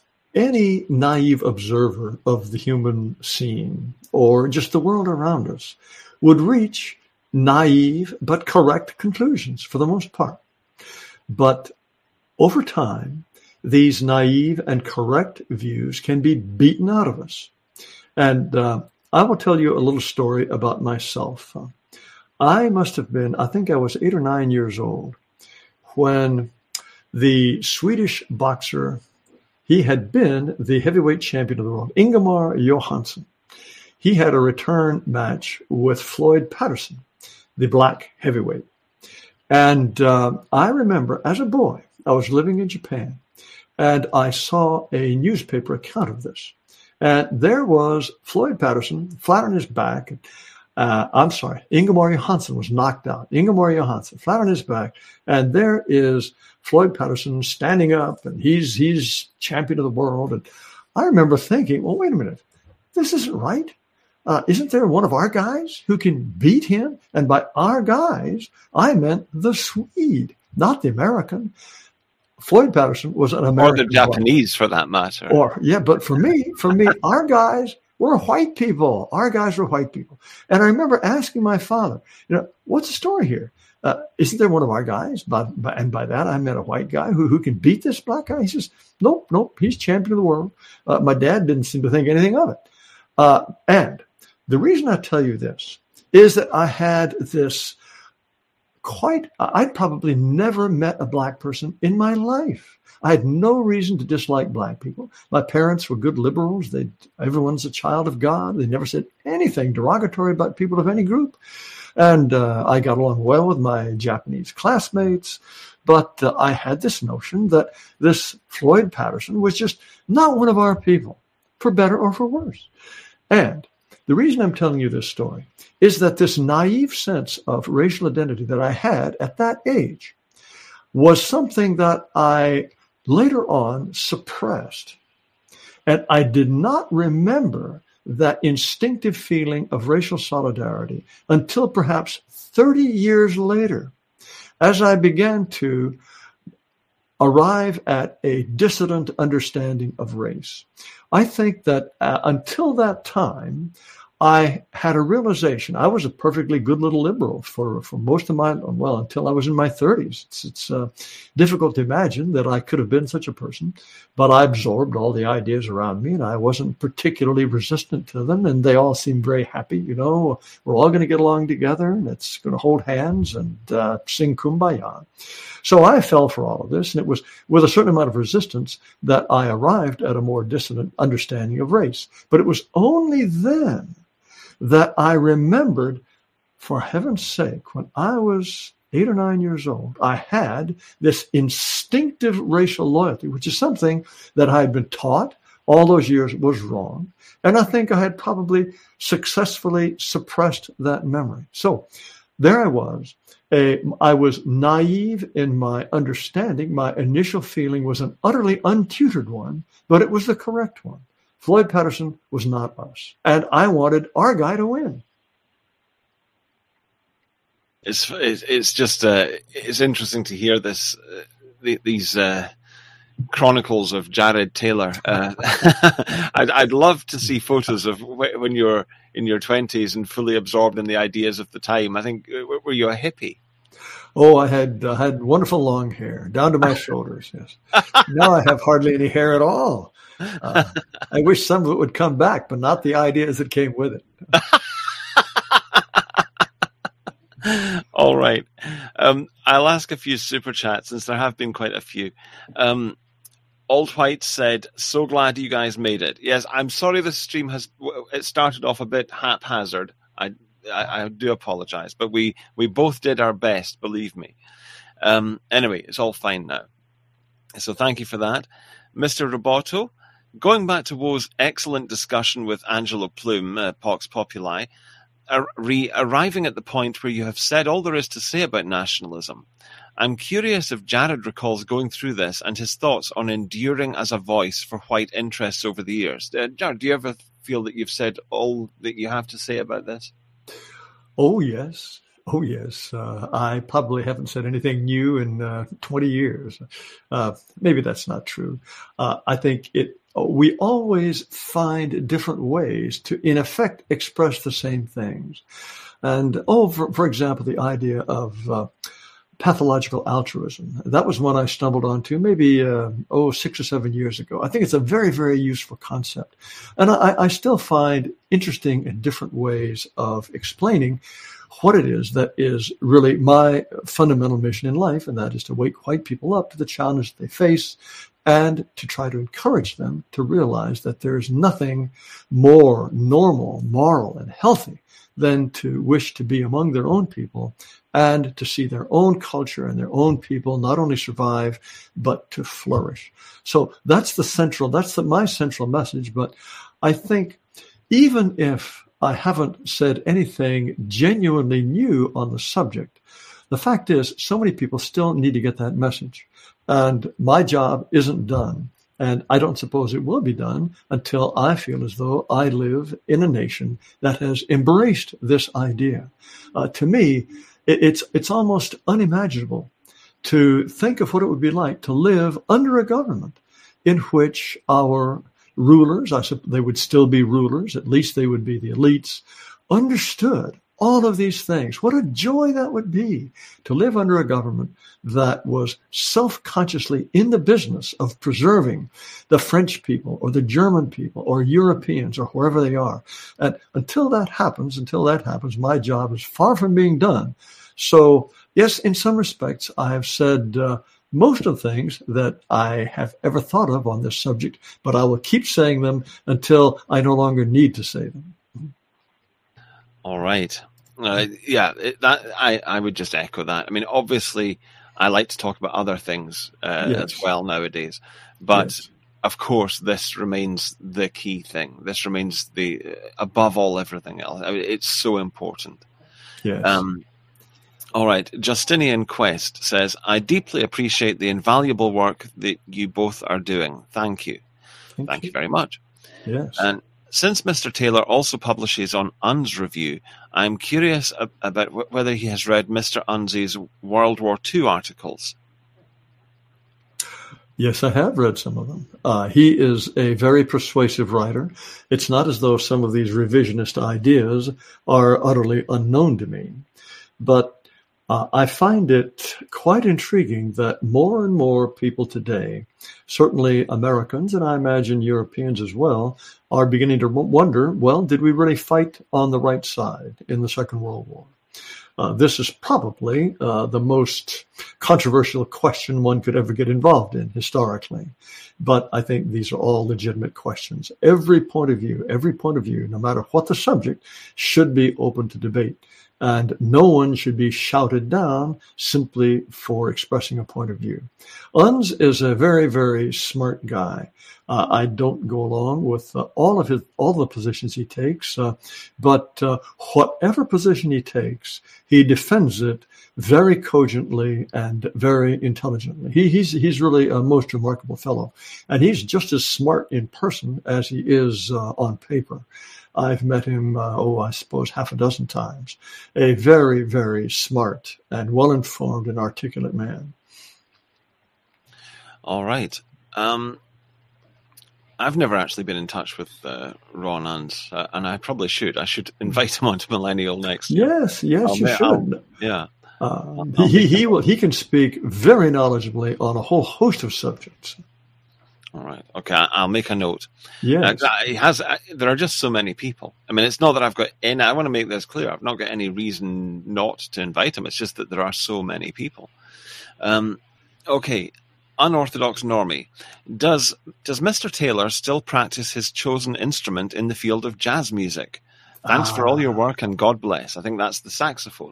any naive observer of the human scene or just the world around us would reach naive but correct conclusions for the most part. But over time, these naive and correct views can be beaten out of us. And uh, I will tell you a little story about myself. Uh, I must have been, I think I was eight or nine years old when the Swedish boxer, he had been the heavyweight champion of the world, Ingemar Johansson. He had a return match with Floyd Patterson, the black heavyweight. And uh, I remember as a boy, I was living in Japan, and I saw a newspaper account of this. And there was Floyd Patterson flat on his back. Uh, I'm sorry, Ingemar Johansson was knocked out. Ingemar Johansson flat on his back. And there is Floyd Patterson standing up, and he's he's champion of the world. And I remember thinking, well, wait a minute, this isn't right. uh, isn't there one of our guys who can beat him? And by our guys, I meant the Swede, not the American. Floyd Patterson was an American. Or the Japanese, for that matter. Or, yeah, but for me, for me, our guys were white people. Our guys were white people. And I remember asking my father, you know, what's the story here? Uh, isn't there one of our guys? By, by, and by that, I meant a white guy who, who can beat this black guy. He says, nope, nope, he's champion of the world. Uh, my dad didn't seem to think anything of it. Uh, and the reason I tell you this is that I had this quite, I'd probably never met a black person in my life. I had no reason to dislike black people. My parents were good liberals. They, everyone's a child of God. They never said anything derogatory about people of any group. And uh, I got along well with my Japanese classmates. But uh, I had this notion that this Floyd Patterson was just not one of our people, for better or for worse. And the reason I'm telling you this story is that this naive sense of racial identity that I had at that age was something that I later on suppressed. And I did not remember that instinctive feeling of racial solidarity until perhaps thirty years later, as I began to arrive at a dissident understanding of race. I think that uh, until that time, I had a realization. I was a perfectly good little liberal for, for most of my, well, until I was in my thirties. It's, it's uh, difficult to imagine that I could have been such a person, but I absorbed all the ideas around me and I wasn't particularly resistant to them. And they all seemed very happy. You know, we're all going to get along together and it's going to hold hands and uh, sing Kumbaya. So I fell for all of this. And it was with a certain amount of resistance that I arrived at a more dissonant understanding of race. But it was only then that I remembered, for heaven's sake, when I was eight or nine years old, I had this instinctive racial loyalty, which is something that I had been taught all those years was wrong. And I think I had probably successfully suppressed that memory. So there I was. A, I was naive in my understanding. My initial feeling was an utterly untutored one, but it was the correct one. Floyd Patterson was not us. And I wanted our guy to win. It's it's just uh, it's interesting to hear this uh, these uh, chronicles of Jared Taylor. Uh, I'd I'd love to see photos of when you're in your twenties and fully absorbed in the ideas of the time. I think were you a hippie? Oh, I had uh, had wonderful long hair down to my shoulders. Yes. Now I have hardly any hair at all. Uh, I wish some of it would come back, but not the ideas that came with it. All right. Um, I'll ask a few super chats since there have been quite a few. Um, Old White said, so glad you guys made it. Yes, I'm sorry the stream has, it started off a bit haphazard. I, I, I do apologize, but we, we both did our best, believe me. Um, anyway, it's all fine now. So thank you for that. Mister Roboto, going back to Woe's excellent discussion with Angelo Plume, uh, Vox Populi, ar- re- arriving at the point where you have said all there is to say about nationalism, I'm curious if Jared recalls going through this and his thoughts on enduring as a voice for white interests over the years. Uh, Jared, do you ever feel that you've said all that you have to say about this? Oh, yes. Oh, yes. Uh, I probably haven't said anything new in uh, twenty years. Uh, maybe that's not true. Uh, I think it. We always find different ways to, in effect, express the same things. And, oh, for, for example, the idea of uh, pathological altruism. That was one I stumbled onto maybe, uh, oh, six or seven years ago. I think it's a very, very useful concept. And I, I still find interesting in different ways of explaining what it is that is really my fundamental mission in life, and that is to wake white people up to the challenges they face and to try to encourage them to realize that there's nothing more normal, moral, and healthy than to wish to be among their own people and to see their own culture and their own people not only survive, but to flourish. So that's the central, that's the, my central message. But I think even if I haven't said anything genuinely new on the subject, the fact is so many people still need to get that message. And my job isn't done And I don't suppose it will be done until I feel as though I live in a nation that has embraced this idea. Uh, to me, it, it's it's almost unimaginable to think of what it would be like to live under a government in which our rulers, I suppose they would still be rulers, at least they would be the elites, understood all of these things. What a joy that would be to live under a government that was self-consciously in the business of preserving the French people or the German people or Europeans or wherever they are. And until that happens, until that happens, my job is far from being done. So, yes, in some respects, I have said uh, most of the things that I have ever thought of on this subject, but I will keep saying them until I no longer need to say them. All right. Uh, yeah, it, that I, I would just echo that. I mean, obviously, I like to talk about other things uh, Yes. as well nowadays, but Yes. of course, this remains the key thing. This remains the uh, above all everything else. I mean, it's so important. Yes. Um, all right. Justinian Quest says, I deeply appreciate the invaluable work that you both are doing. Thank you. Thank, Thank you. you very much. Yes. And since Mister Taylor also publishes on Unn's Review, I'm curious ab- about w- whether he has read Mister Unn's World War Two articles. Yes, I have read some of them. Uh, he is a very persuasive writer. It's not as though some of these revisionist ideas are utterly unknown to me. But uh, I find it quite intriguing that more and more people today, certainly Americans, and I imagine Europeans as well, are beginning to wonder, well, did we really fight on the right side in the Second World War? Uh, this is probably uh, the most controversial question one could ever get involved in historically. But I think these are all legitimate questions. Every point of view, every point of view, no matter what the subject, should be open to debate. And no one should be shouted down simply for expressing a point of view. Unn's is a very, very smart guy. Uh, I don't go along with uh, all of his, all the positions he takes, uh, but uh, whatever position he takes, he defends it very cogently and very intelligently. He, he's he's really a most remarkable fellow, and he's just as smart in person as he is uh, on paper. I've met him, uh, oh, I suppose half a dozen times. A very, very smart and well-informed and articulate man. All right. Um, I've never actually been in touch with uh, Ron Unns, uh, and I probably should. I should invite him onto Millennial next. Yes, yes, I'll you ma- should. I'll- yeah. Um, I'll he make he that will he can speak very knowledgeably on a whole host of subjects. All right. Okay. I- I'll make a note. Yes, Uh, he has. Uh, there are just so many people. I mean, it's not that I've got any. I want to make this clear. I've not got any reason not to invite him. It's just that there are so many people. Um, okay. Unorthodox Normie. Does does Mister Taylor still practice his chosen instrument in the field of jazz music? Thanks for all your work and God bless. I think that's the saxophone.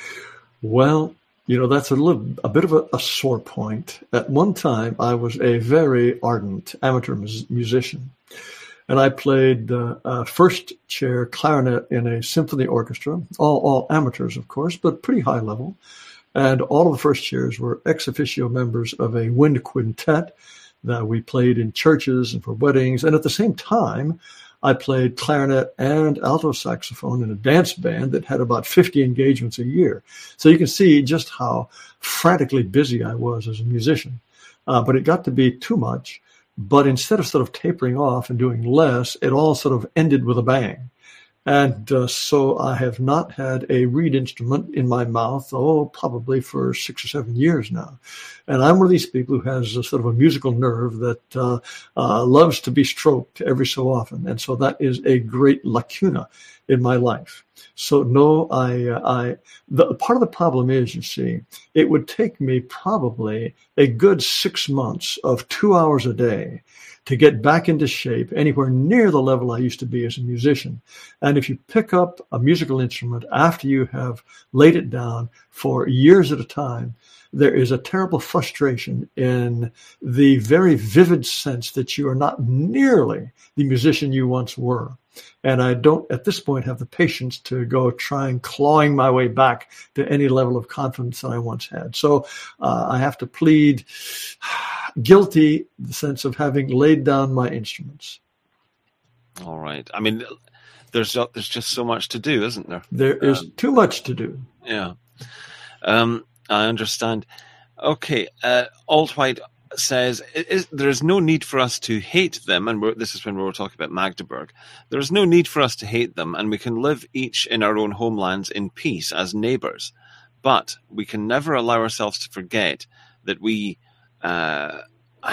well, you know, that's a little a bit of a, a sore point. At one time, I was a very ardent amateur mus- musician, and I played uh, uh, first chair clarinet in a symphony orchestra. All all amateurs, of course, but pretty high level. And all of the first chairs were ex officio members of a wind quintet that we played in churches and for weddings. And at the same time, I played clarinet and alto saxophone in a dance band that had about fifty engagements a year. So you can see just how frantically busy I was as a musician. Uh, but it got to be too much. But instead of sort of tapering off and doing less, it all sort of ended with a bang. And uh, so I have not had a reed instrument in my mouth, oh, probably for six or seven years now. And I'm one of these people who has a sort of a musical nerve that uh, uh, loves to be stroked every so often. And so that is a great lacuna in my life. So no, I, uh, I, the part of the problem is, you see, it would take me probably a good six months of two hours a day to get back into shape anywhere near the level I used to be as a musician. And if you pick up a musical instrument after you have laid it down for years at a time, there is a terrible frustration in the very vivid sense that you are not nearly the musician you once were. And I don't, at this point, have the patience to go trying clawing my way back to any level of confidence that I once had. So uh, I have to plead guilty in the sense of having laid down my instruments. All right. I mean, there's there's just so much to do, isn't there? There is um, too much to do. Yeah. Um, I understand. Okay. Uh, Alt-White says is, there is no need for us to hate them, and we're, this is when we were talking about Magdeburg. There is no need for us to hate them, and we can live each in our own homelands in peace as neighbours. But we can never allow ourselves to forget that we uh,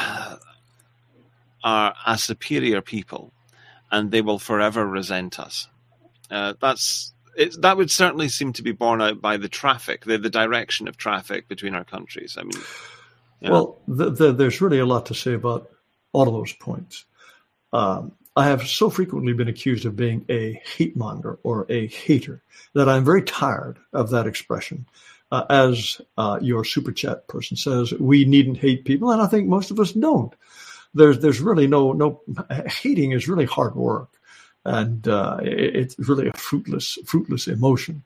are a superior people, and they will forever resent us. Uh, that's it, that would certainly seem to be borne out by the traffic, the, the direction of traffic between our countries. I mean, you know. Well, the, the, there's really a lot to say about all of those points. Um, I have so frequently been accused of being a hate monger or a hater that I'm very tired of that expression. Uh, as uh, your super chat person says, we needn't hate people, and I think most of us don't. There's there's really no no hating is really hard work, and uh, it, it's really a fruitless fruitless emotion.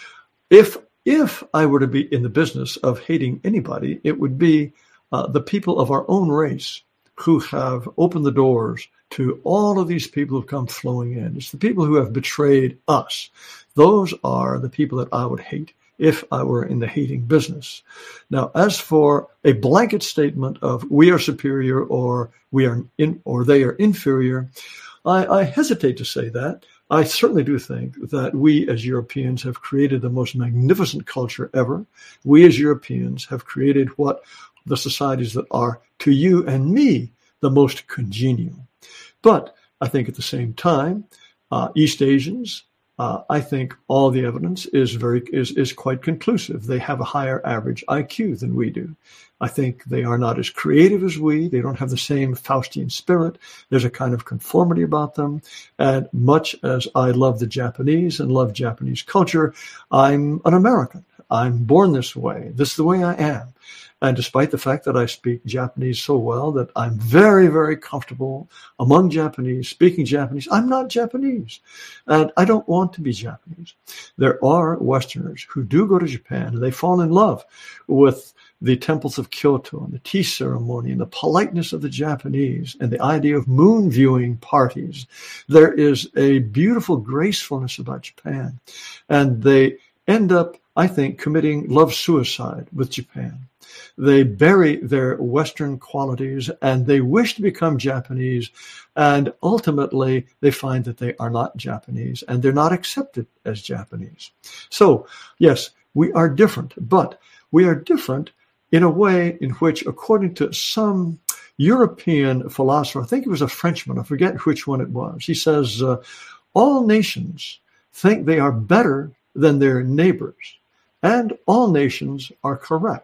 If if I were to be in the business of hating anybody, it would be uh, the people of our own race who have opened the doors to all of these people who've come flowing in. It's the people who have betrayed us. Those are the people that I would hate if I were in the hating business. Now, as for a blanket statement of we are superior or we are in, or they are inferior, I, I hesitate to say that. I certainly do think that we as Europeans have created the most magnificent culture ever. We as Europeans have created what the societies that are to you and me the most congenial. But I think at the same time, uh, East Asians, Uh, I think all the evidence is very is, is quite conclusive. They have a higher average I Q than we do. I think they are not as creative as we. They don't have the same Faustian spirit. There's a kind of conformity about them. And much as I love the Japanese and love Japanese culture, I'm an American. I'm born this way. This is the way I am. And despite the fact that I speak Japanese so well that I'm very, very comfortable among Japanese, speaking Japanese, I'm not Japanese. And I don't want to be Japanese. There are Westerners who do go to Japan and they fall in love with the temples of Kyoto and the tea ceremony and the politeness of the Japanese and the idea of moon viewing parties. There is a beautiful gracefulness about Japan. And they end up, I think, committing love suicide with Japan. They bury their Western qualities and they wish to become Japanese. And ultimately, they find that they are not Japanese and they're not accepted as Japanese. So, yes, we are different, but we are different in a way in which, according to some European philosopher, I think it was a Frenchman, I forget which one it was, he says, uh, all nations think they are better than their neighbors, and all nations are correct.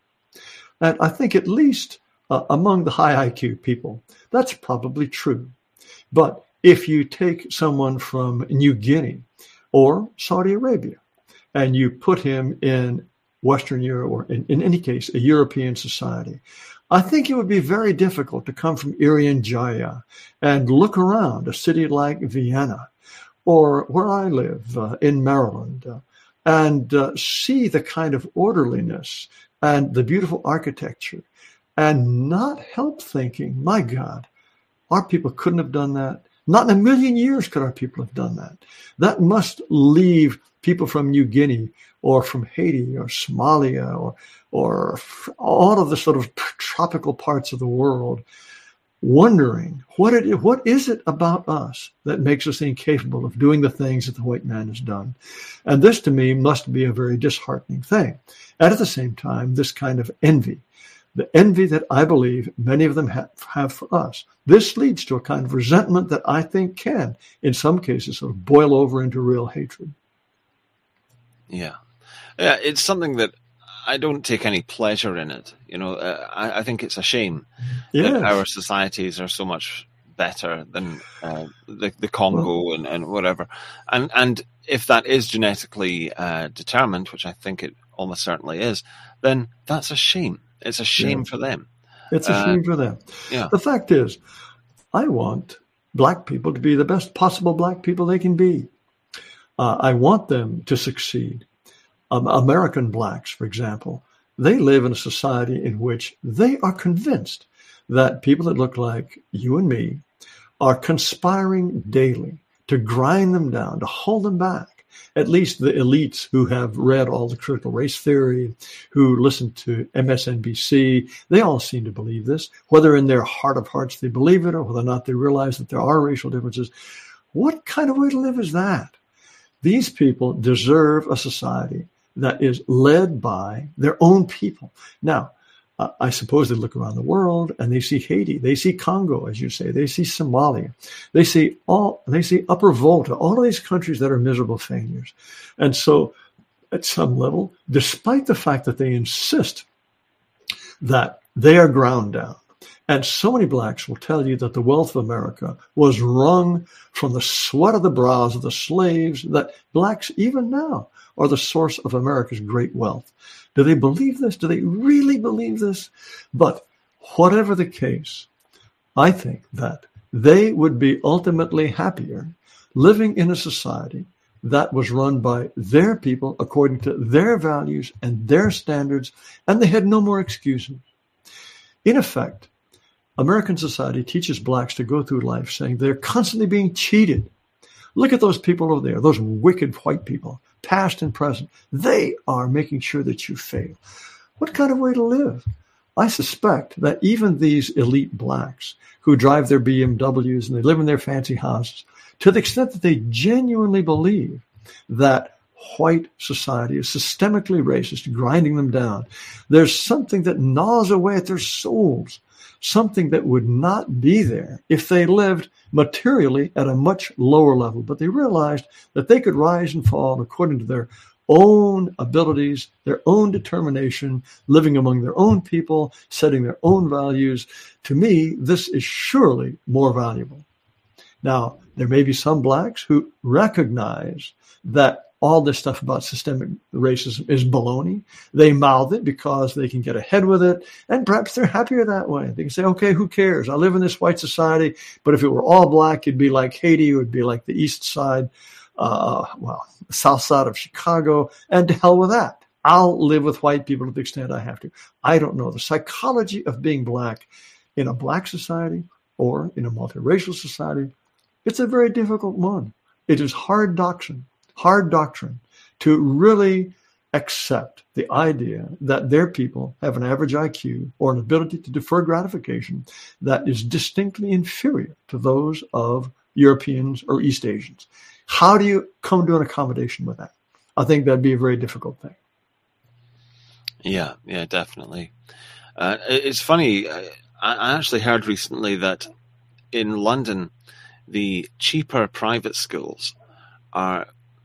And I think at least uh, among the high I Q people, that's probably true. But if you take someone from New Guinea or Saudi Arabia and you put him in Western Europe, or in, in any case, a European society, I think it would be very difficult to come from Irian Jaya and look around a city like Vienna or where I live uh, in Maryland uh, and uh, see the kind of orderliness and the beautiful architecture, and not help thinking, my God, our people couldn't have done that. Not in a million years could our people have done that. That must leave people from New Guinea or from Haiti or Somalia or or all of the sort of tropical parts of the world wondering, what it what is it about us that makes us incapable of doing the things that the white man has done? And this, to me, must be a very disheartening thing. And at the same time, this kind of envy, the envy that I believe many of them have, have for us, this leads to a kind of resentment that I think can, in some cases, sort of boil over into real hatred. Yeah. Yeah, it's something that I don't take any pleasure in it. You know, uh, I, I think it's a shame yes. that our societies are so much better than uh, the, the Congo well, and, and whatever. And and if that is genetically uh, determined, which I think it almost certainly is, then that's a shame. It's a shame yeah. for them. It's a uh, shame for them. Yeah. The fact is, I want black people to be the best possible black people they can be. Uh, I want them to succeed. Um, American blacks, for example, they live in a society in which they are convinced that people that look like you and me are conspiring daily to grind them down, to hold them back. At least the elites who have read all the critical race theory, who listen to M S N B C, they all seem to believe this, whether in their heart of hearts they believe it or whether or not they realize that there are racial differences. What kind of way to live is that? These people deserve a society that is led by their own people. Now, uh, I suppose they look around the world and they see Haiti, they see Congo, as you say, they see Somalia, they see all, they see Upper Volta, all of these countries that are miserable failures. And so, at some level, despite the fact that they insist that they are ground down, and so many blacks will tell you that the wealth of America was wrung from the sweat of the brows of the slaves, that blacks, even now, are the source of America's great wealth. Do they believe this? Do they really believe this? But whatever the case, I think that they would be ultimately happier living in a society that was run by their people according to their values and their standards, and they had no more excuses. In effect, American society teaches blacks to go through life saying they're constantly being cheated. Look at those people over there, those wicked white people, past and present. They are making sure that you fail. What kind of way to live? I suspect that even these elite blacks who drive their B M Ws and they live in their fancy houses, to the extent that they genuinely believe that white society is systemically racist, grinding them down, there's something that gnaws away at their souls, something that would not be there if they lived materially at a much lower level. But they realized that they could rise and fall according to their own abilities, their own determination, living among their own people, setting their own values. To me, this is surely more valuable. Now, there may be some blacks who recognize that all this stuff about systemic racism is baloney. They mouth it because they can get ahead with it, and perhaps they're happier that way. They can say, okay, who cares? I live in this white society, but if it were all black, it'd be like Haiti, it would be like the east side, uh, well, the south side of Chicago, and to hell with that. I'll live with white people to the extent I have to. I don't know. The psychology of being black in a black society or in a multiracial society, it's a very difficult one. It is hard doctrine. Hard doctrine to really accept the idea that their people have an average I Q or an ability to defer gratification that is distinctly inferior to those of Europeans or East Asians. How do you come to an accommodation with that? I think that'd be a very difficult thing. Yeah, yeah, definitely. Uh, it's funny. I, I actually heard recently that in London, the cheaper private schools are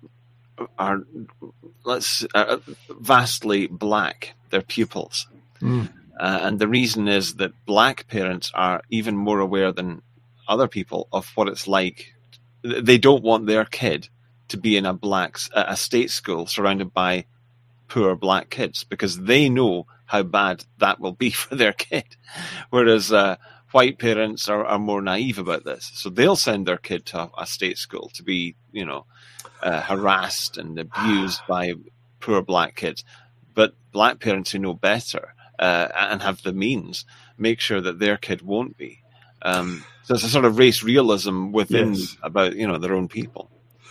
are let's uh, vastly black, their pupils. Mm. Uh, and the reason is that black parents are even more aware than other people of what it's like. They don't want their kid to be in a black, a state school surrounded by poor black kids because they know how bad that will be for their kid. Whereas uh, white parents are, are more naive about this. So they'll send their kid to a, a state school to be, you know, Uh, harassed and abused by poor black kids. But black parents who know better uh, and have the means make sure that their kid won't be. Um, so it's a sort of race realism within yes. about, you know, their own people.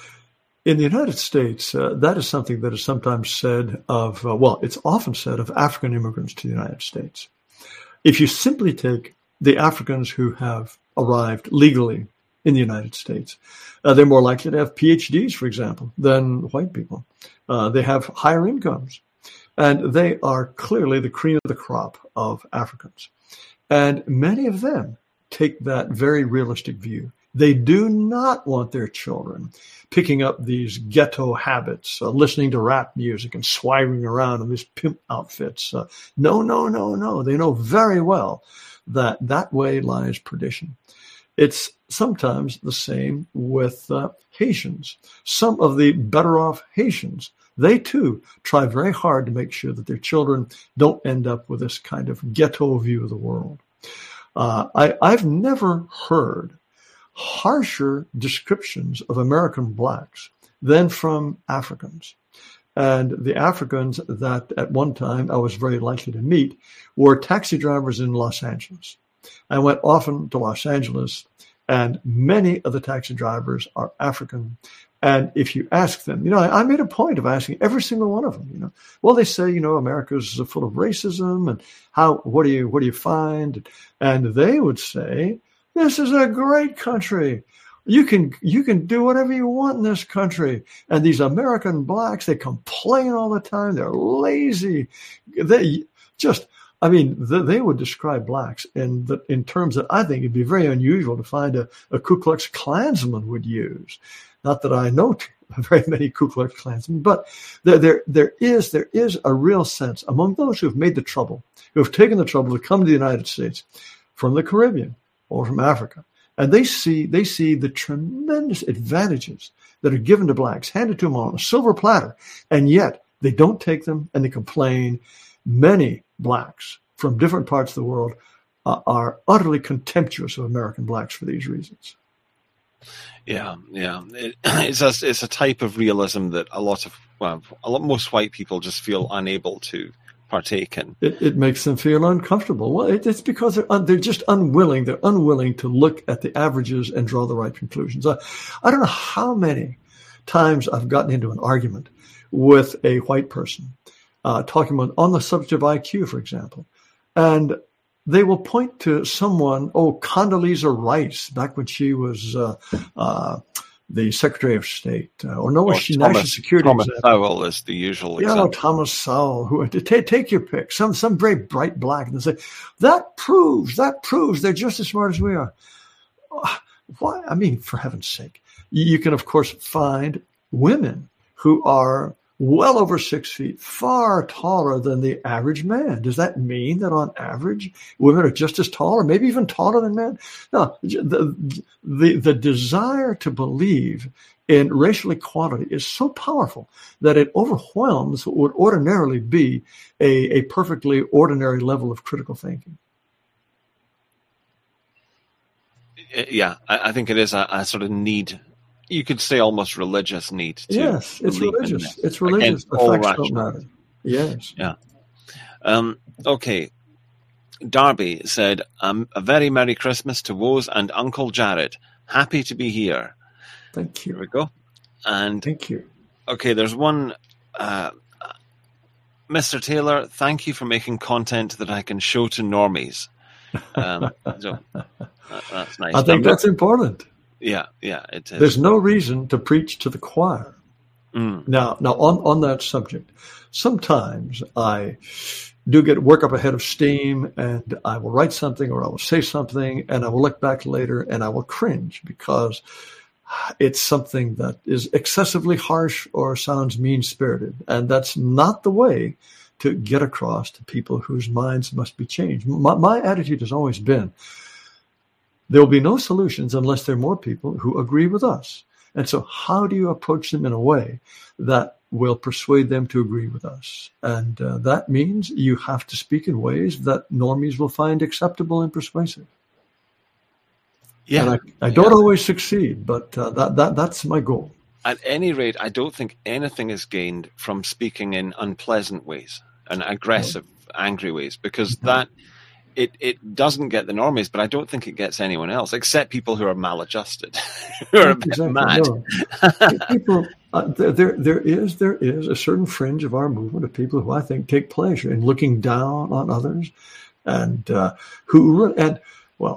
In the United States, uh, that is something that is sometimes said of, uh, well, it's often said of African immigrants to the United States. If you simply take the Africans who have arrived legally in the United States, Uh, they're more likely to have P H Ds, for example, than white people. Uh, they have higher incomes, and they are clearly the cream of the crop of Africans. And many of them take that very realistic view. They do not want their children picking up these ghetto habits, uh, listening to rap music and swaggering around in these pimp outfits. Uh, no, no, no, no. They know very well that that way lies perdition. It's sometimes the same with uh, Haitians. Some of the better off Haitians, they too try very hard to make sure that their children don't end up with this kind of ghetto view of the world. Uh, I, I've never heard harsher descriptions of American blacks than from Africans. And the Africans that at one time I was very likely to meet were taxi drivers in Los Angeles. I went often to Los Angeles, and many of the taxi drivers are African. And if you ask them, you know, I, I made a point of asking every single one of them, you know, well, they say, you know, America's full of racism, and how, what do you, what do you find? And they would say, this is a great country. You can, you can do whatever you want in this country. And these American blacks, they complain all the time. They're lazy. They just, I mean, they would describe blacks in the, in terms that I think it'd be very unusual to find a, a Ku Klux Klansman would use. Not that I know very many Ku Klux Klansmen, but there, there, there is, there is a real sense among those who have made the trouble, who have taken the trouble to come to the United States from the Caribbean or from Africa, and they see, they see the tremendous advantages that are given to blacks, handed to them on a silver platter, and yet they don't take them, and they complain. Many blacks from different parts of the world uh, are utterly contemptuous of American blacks for these reasons. Yeah, yeah, it, it's a it's a type of realism that a lot of well, a lot most white people just feel unable to partake in. It, it makes them feel uncomfortable. Well, it, it's because they're un, they're just unwilling. They're unwilling to look at the averages and draw the right conclusions. I, I don't know how many times I've gotten into an argument with a white person, uh, talking about on the subject of I Q, for example, and they will point to someone, oh, Condoleezza Rice, back when she was uh, uh, the Secretary of State, uh, or no, or she Thomas, National Security Thomas example. Sowell is the usual Yeah, example. no, Thomas Sowell, who take, take your pick, some some very bright black, and they say that proves that proves they're just as smart as we are. Why? I mean, for heaven's sake, you, you can of course find women who are well over six feet, far taller than the average man. Does that mean that on average, women are just as tall or maybe even taller than men? No, the, the, the desire to believe in racial equality is so powerful that it overwhelms what would ordinarily be a, a perfectly ordinary level of critical thinking. Yeah, I, I think it is a, a sort of need. You could say almost religious need to. Yes, it's religious. It's religious. The facts don't matter. Yes. Yeah. Um, okay. Darby said, um, a very Merry Christmas to Woz and Uncle Jared. Happy to be here. Thank you. Here we go. And thank you. Okay, there's one. Uh, Mister Taylor, thank you for making content that I can show to normies. Um, so that, that's nice. I think that's important. Yeah, yeah, it is. There's no reason to preach to the choir. Mm. Now, now on, on that subject, sometimes I do get work up a head of steam, and I will write something or I will say something, and I will look back later and I will cringe because it's something that is excessively harsh or sounds mean-spirited. And that's not the way to get across to people whose minds must be changed. My, my attitude has always been, there will be no solutions unless there are more people who agree with us. And so how do you approach them in a way that will persuade them to agree with us? And uh, that means you have to speak in ways that normies will find acceptable and persuasive. Yeah, and I, I don't yeah. always succeed, but uh, that, that that's my goal. At any rate, I don't think anything is gained from speaking in unpleasant ways and aggressive, no. angry ways, because no. that it, it doesn't get the normies, but I don't think it gets anyone else, except people who are maladjusted, who are a bit exactly, mad. No. people, uh, there, there is there is a certain fringe of our movement of people who I think take pleasure in looking down on others, and uh, who and well,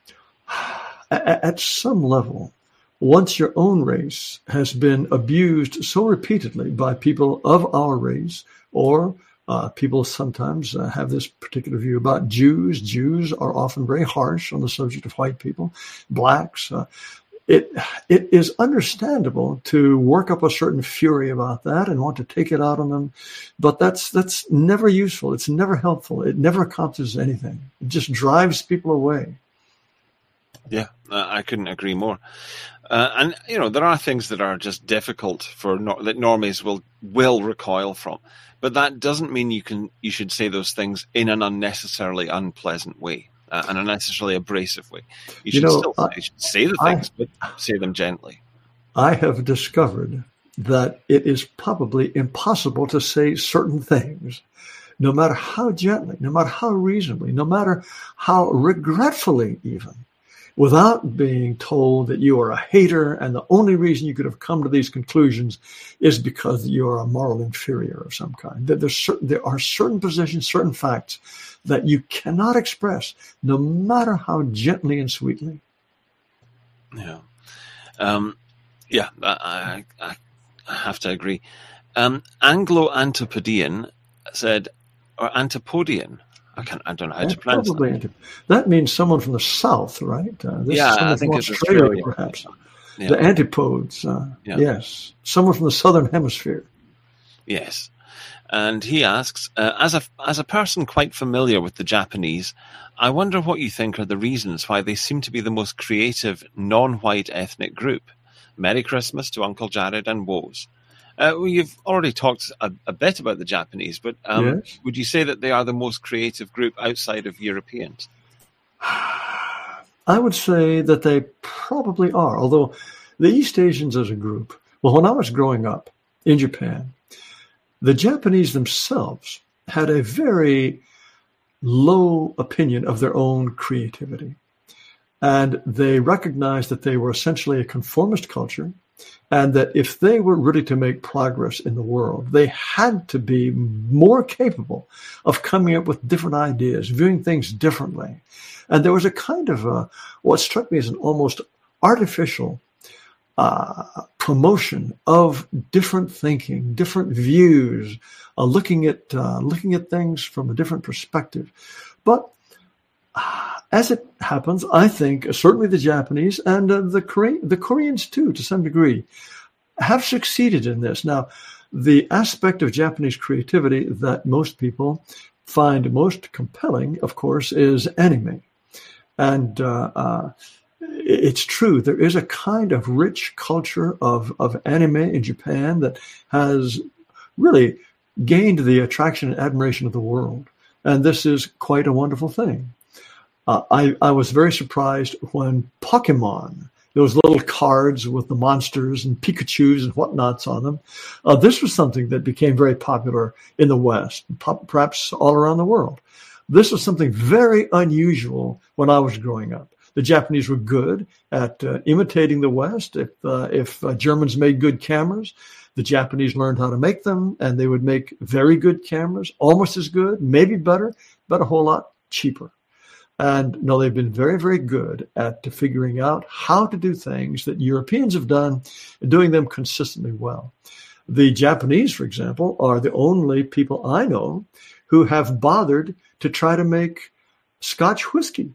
at, at some level, once your own race has been abused so repeatedly by people of our race, or uh, people sometimes uh, have this particular view about Jews. Jews are often very harsh on the subject of white people, blacks. Uh, it it is understandable to work up a certain fury about that and want to take it out on them, but that's that's never useful. It's never helpful. It never accomplishes anything. It just drives people away. Yeah, uh, I couldn't agree more. Uh, and, you know, there are things that are just difficult for nor- that normies will will recoil from. But that doesn't mean you can you should say those things in an unnecessarily unpleasant way, uh, an unnecessarily abrasive way. You should you know, still I, you should say the things, I, but say them gently. I have discovered that it is probably impossible to say certain things no matter how gently, no matter how reasonably, no matter how regretfully even, without being told that you are a hater and the only reason you could have come to these conclusions is because you are a moral inferior of some kind. That there's certain, there are certain positions, certain facts that you cannot express, no matter how gently and sweetly. Yeah. Um, yeah, I, I, I have to agree. Um, Anglo-Antipodean said, or Antipodian, I can't. I don't know how to pronounce that. That means someone from the south, right? Uh, this yeah, is I think from it's Australia, Australia, perhaps. Yeah. The antipodes. Uh, yeah. Yes, someone from the southern hemisphere. Yes, and he asks, uh, as a as a person quite familiar with the Japanese, I wonder what you think are the reasons why they seem to be the most creative non-white ethnic group. Merry Christmas to Uncle Jared and Woes. Uh, well, you've already talked a, a bit about the Japanese, but um, yes. would you say that they are the most creative group outside of Europeans? I would say that they probably are, although the East Asians as a group, well, when I was growing up in Japan, the Japanese themselves had a very low opinion of their own creativity. And they recognized that they were essentially a conformist culture, and that if they were really to make progress in the world, they had to be more capable of coming up with different ideas, viewing things differently. And there was a kind of a, what struck me as an almost artificial uh, promotion of different thinking, different views, uh, looking at uh, looking at things from a different perspective. But uh, as it happens, I think certainly the Japanese and uh, the Korean, the Koreans too, to some degree, have succeeded in this. Now, the aspect of Japanese creativity that most people find most compelling, of course, is anime. And uh, uh, it's true, there is a kind of rich culture of, of anime in Japan that has really gained the attraction and admiration of the world. And this is quite a wonderful thing. Uh, I, I was very surprised when Pokemon, those little cards with the monsters and Pikachus and whatnots on them, uh, this was something that became very popular in the West, perhaps all around the world. This was something very unusual when I was growing up. The Japanese were good at uh, imitating the West. If, uh, if uh, Germans made good cameras, the Japanese learned how to make them, and they would make very good cameras, almost as good, maybe better, but a whole lot cheaper. And no, they've been very, very good at figuring out how to do things that Europeans have done, and doing them consistently well. The Japanese, for example, are the only people I know who have bothered to try to make Scotch whiskey.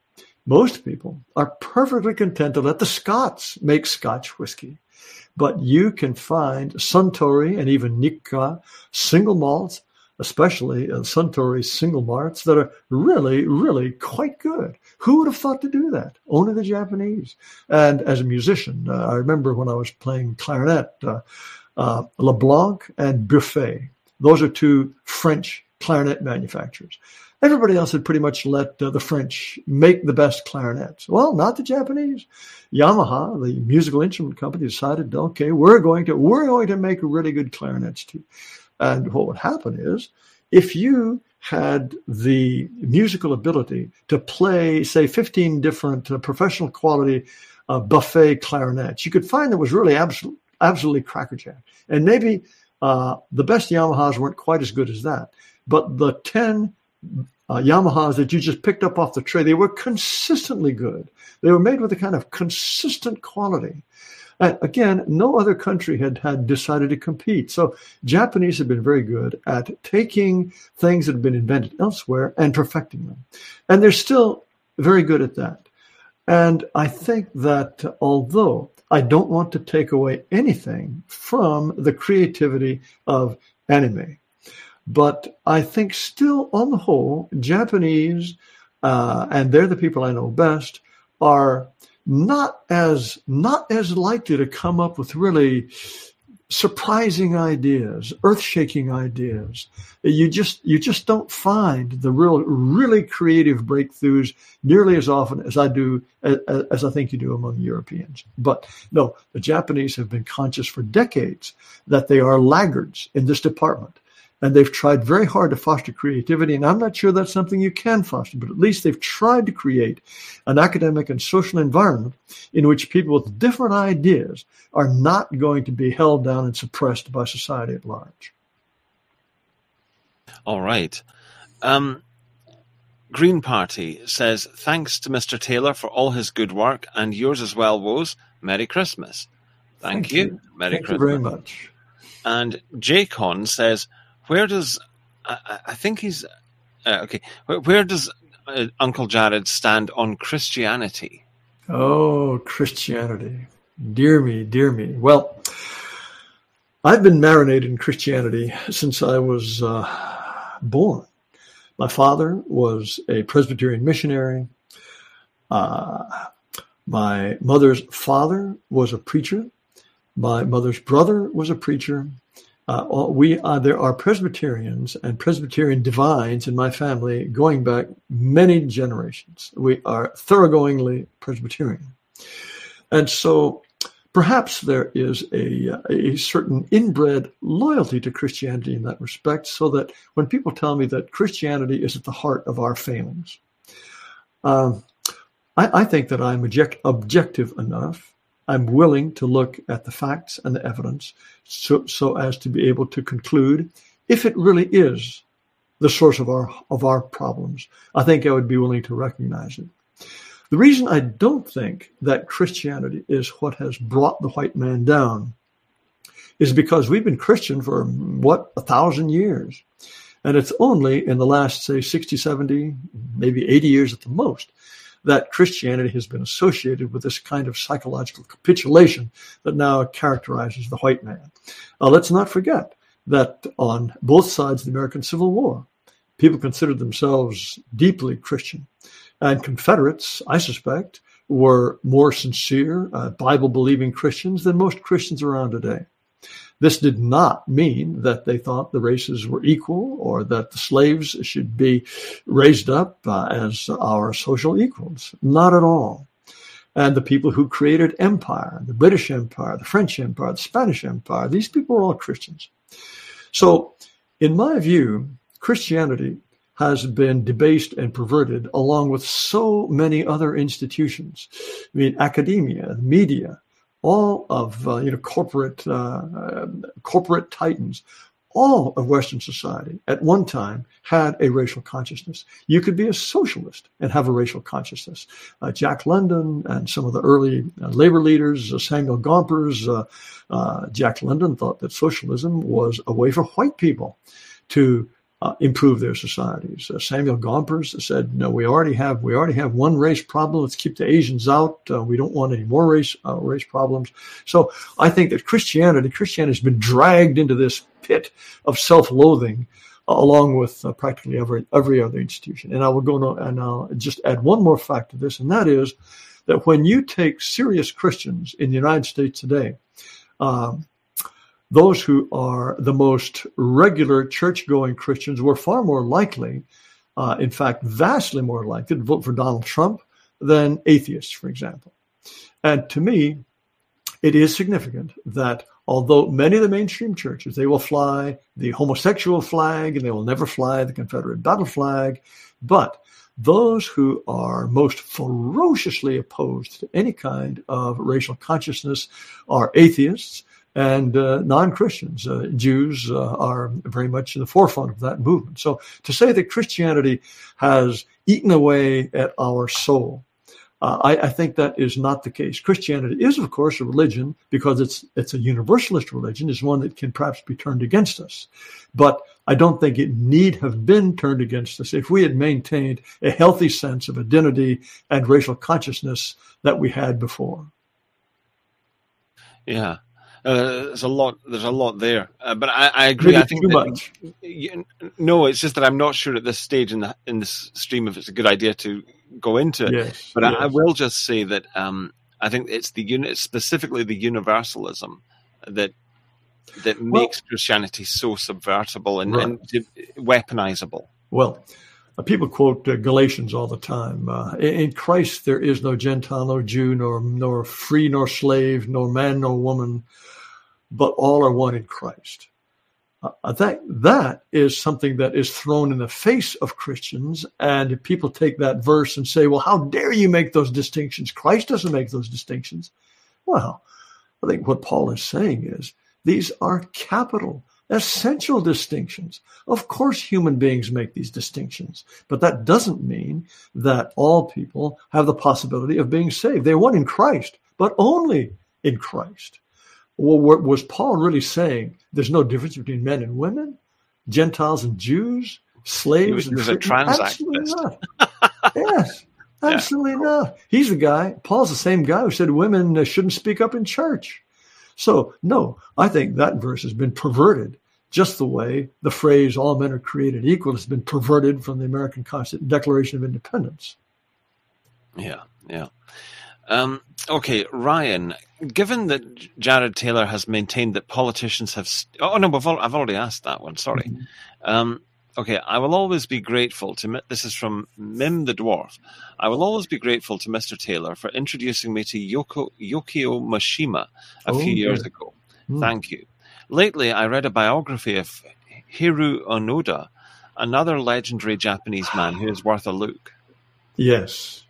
Most people are perfectly content to let the Scots make Scotch whiskey. But you can find Suntory and even Nikka single malts, especially uh, Suntory single malts, that are really, really quite good. Who would have thought to do that? Only the Japanese. And as a musician, uh, I remember when I was playing clarinet, uh, uh, LeBlanc and Buffet. Those are two French clarinet manufacturers. Everybody else had pretty much let uh, the French make the best clarinets. Well, not the Japanese. Yamaha, the musical instrument company, decided, okay, we're going to we're going to make really good clarinets too. And what would happen is, if you had the musical ability to play, say, fifteen different uh, professional quality uh, Buffet clarinets, you could find that was really absolutely, absolutely crackerjack. And maybe uh, the best Yamahas weren't quite as good as that. But the ten uh, Yamahas that you just picked up off the tray, they were consistently good. They were made with a kind of consistent quality. And again, no other country had, had decided to compete. So Japanese have been very good at taking things that have been invented elsewhere and perfecting them. And they're still very good at that. And I think that uh, although I don't want to take away anything from the creativity of anime, but I think still, on the whole, Japanese, uh, and they're the people I know best, are not as not as likely to come up with really surprising ideas, earth-shaking ideas. You just you just don't find the real, really creative breakthroughs nearly as often as I do, as, as I think you do among Europeans. But no, the Japanese have been conscious for decades that they are laggards in this department. And they've tried very hard to foster creativity, and I'm not sure that's something you can foster, but at least they've tried to create an academic and social environment in which people with different ideas are not going to be held down and suppressed by society at large. All right. Um, Green Party says, thanks to Mister Taylor for all his good work, and yours as well, Woz. Merry Christmas. Thank, Thank you. you. Merry Thank Christmas. you very much. And Jaycon says, where does, I, I think he's, uh, okay, where, where does uh, Uncle Jared stand on Christianity? Oh, Christianity. Dear me, dear me. Well, I've been marinated in Christianity since I was uh, born. My father was a Presbyterian missionary. Uh, my mother's father was a preacher. My mother's brother was a preacher. Uh, we are, there are Presbyterians and Presbyterian divines in my family going back many generations. We are thoroughgoingly Presbyterian. And so perhaps there is a, a certain inbred loyalty to Christianity in that respect, so that when people tell me that Christianity is at the heart of our failings, um, I, I think that I'm object, objective enough. I'm willing to look at the facts and the evidence so, so as to be able to conclude if it really is the source of our of our problems. I think I would be willing to recognize it. The reason I don't think that Christianity is what has brought the white man down is because we've been Christian for, what, a thousand years. And it's only in the last, say, sixty, seventy, maybe eighty years at the most, that Christianity has been associated with this kind of psychological capitulation that now characterizes the white man. Uh, let's not forget that on both sides of the American Civil War, people considered themselves deeply Christian. And Confederates, I suspect, were more sincere, uh, Bible-believing Christians than most Christians around today. This did not mean that they thought the races were equal or that the slaves should be raised up uh, as our social equals. Not at all. And the people who created empire, the British Empire, the French Empire, the Spanish Empire, these people were all Christians. So, in my view, Christianity has been debased and perverted along with so many other institutions. I mean, academia, media, all of uh, you know corporate uh, uh, corporate titans, all of Western society at one time had a racial consciousness. You could be a socialist and have a racial consciousness. Uh, Jack London and some of the early uh, labor leaders, uh, Samuel Gompers, uh, uh, Jack London thought that socialism was a way for white people to Uh, improve their societies. Uh, Samuel Gompers said, "No, we already have we already have one race problem. Let's keep the Asians out. Uh, we don't want any more race uh, race problems." So I think that Christianity Christianity has been dragged into this pit of self-loathing, uh, along with uh, practically every every other institution. And I will go no, and I'll just add one more fact to this, and that is that when you take serious Christians in the United States today, Um, those who are the most regular church-going Christians were far more likely, uh, in fact, vastly more likely to vote for Donald Trump than atheists, for example. And to me, it is significant that although many of the mainstream churches, they will fly the homosexual flag and they will never fly the Confederate battle flag, but those who are most ferociously opposed to any kind of racial consciousness are atheists and uh, non-Christians. Uh, Jews uh, are very much in the forefront of that movement. So to say that Christianity has eaten away at our soul, uh, I, I think that is not the case. Christianity is, of course, a religion because it's it's a universalist religion. It's one that can perhaps be turned against us. But I don't think it need have been turned against us if we had maintained a healthy sense of identity and racial consciousness that we had before. Yeah. Uh, there's a lot. There's a lot there, uh, but I, I agree. Maybe I think too that, much. You, no, it's just that I'm not sure at this stage in the in this stream if it's a good idea to go into it. Yes, but yes. I, I will just say that um, I think it's the unit, specifically the universalism, that that Well, makes Christianity so subvertible and, Right. and weaponizable. Well, uh, people quote uh, Galatians all the time. Uh, in, in Christ, there is no Gentile, no Jew, nor nor free, nor slave, nor man, nor woman, but all are one in Christ. Uh, that, that is something that is thrown in the face of Christians, and people take that verse and say, well, how dare you make those distinctions? Christ doesn't make those distinctions. Well, I think what Paul is saying is these are capital, essential distinctions. Of course, human beings make these distinctions, but that doesn't mean that all people have the possibility of being saved. They're one in Christ, but only in Christ. Well, was Paul really saying there's no difference between men and women, Gentiles and Jews, slaves he was, and he was a Absolutely transactionist. not. Yes, absolutely yeah. not. He's the guy, Paul's the same guy who said women shouldn't speak up in church. So, no, I think that verse has been perverted, just the way the phrase all men are created equal has been perverted from the American Declaration of Independence. Yeah, yeah. Um, okay, Ryan, given that Jared Taylor has maintained that politicians have... St- oh, no, I've, al- I've already asked that one, sorry. Mm-hmm. Um, okay, I will always be grateful to... This is from Mim the Dwarf. I will always be grateful to Mister Taylor for introducing me to Yoko, Yukio Mishima a oh, few years yeah. ago. Mm. Thank you. Lately, I read a biography of Hiru Onoda, another legendary Japanese man who is worth a look. Yes.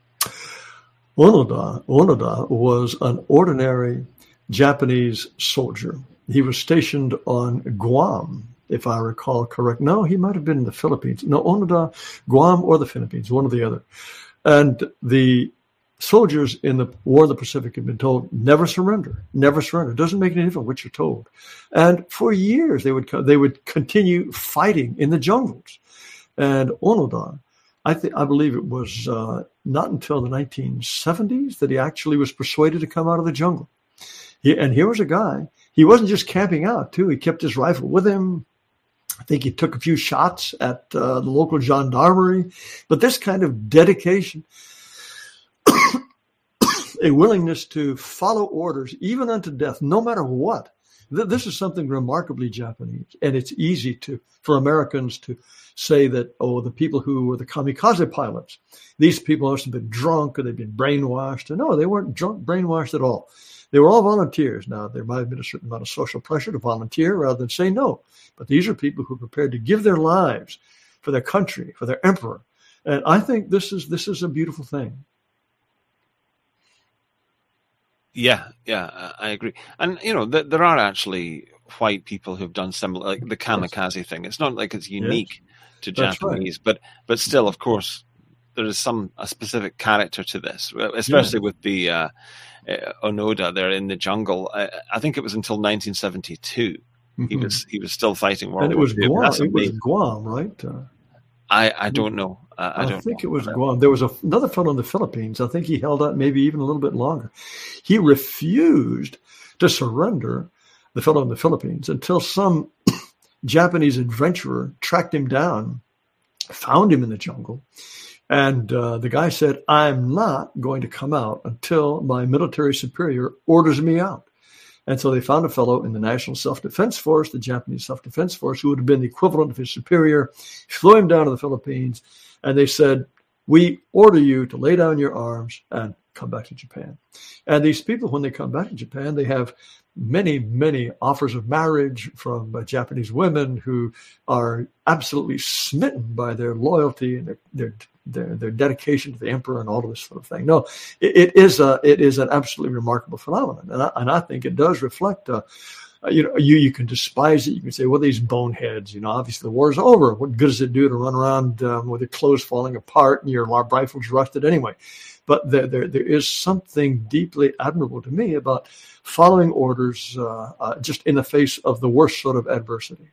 Onoda, Onoda was an ordinary Japanese soldier. He was stationed on Guam, if I recall correct. No, he might have been in the Philippines. No, Onoda, Guam or the Philippines, one or the other. And the soldiers in the War of the Pacific had been told, never surrender, never surrender. It doesn't make any difference what you're told. And for years, they would they would continue fighting in the jungles. And Onoda, I think I believe it was uh, not until the nineteen seventies that he actually was persuaded to come out of the jungle. He, and here was a guy, he wasn't just camping out, too. He kept his rifle with him. I think he took a few shots at uh, the local gendarmerie. But this kind of dedication, a willingness to follow orders, even unto death, no matter what. Th- this is something remarkably Japanese. And it's easy to for Americans to say that, oh, the people who were the kamikaze pilots, these people must have been drunk or they've been brainwashed. And no, they weren't drunk, brainwashed at all. They were all volunteers. Now, there might have been a certain amount of social pressure to volunteer rather than say no. But these are people who are prepared to give their lives for their country, for their emperor. And I think this is this is a beautiful thing. Yeah, yeah, I agree. And, you know, th- there are actually white people who've done similar, like the kamikaze yes. thing. It's not like it's unique yes. to That's Japanese, right. but but still, of course, there is some a specific character to this, especially yeah. with the uh, uh, Onoda there in the jungle. I, I think it was until nineteen seventy-two mm-hmm. he was he was still fighting World and it War was Two. Guam. It was Guam, right? Uh, I, I don't know. Uh, I, I don't think know. it was Guam. There was a, another fellow in the Philippines. I think he held out maybe even a little bit longer. He refused to surrender, the fellow in the Philippines, until some Japanese adventurer tracked him down, found him in the jungle. And uh, the guy said, I'm not going to come out until my military superior orders me out. And so they found a fellow in the National Self-Defense Force, the Japanese Self-Defense Force, who would have been the equivalent of his superior, flew him down to the Philippines, and they said, we order you to lay down your arms and come back to Japan. And these people, when they come back to Japan, they have many, many offers of marriage from uh, Japanese women who are absolutely smitten by their loyalty and their, their Their, their dedication to the emperor and all of this sort of thing. No, it, it is a it is an absolutely remarkable phenomenon, and I, and I think it does reflect. Uh, you know, you you can despise it. You can say, well, these boneheads. You know, obviously the war is over. What good does it do to run around um, with your clothes falling apart and your rifles rusted anyway? But there there there is something deeply admirable to me about following orders, uh, uh, just in the face of the worst sort of adversity.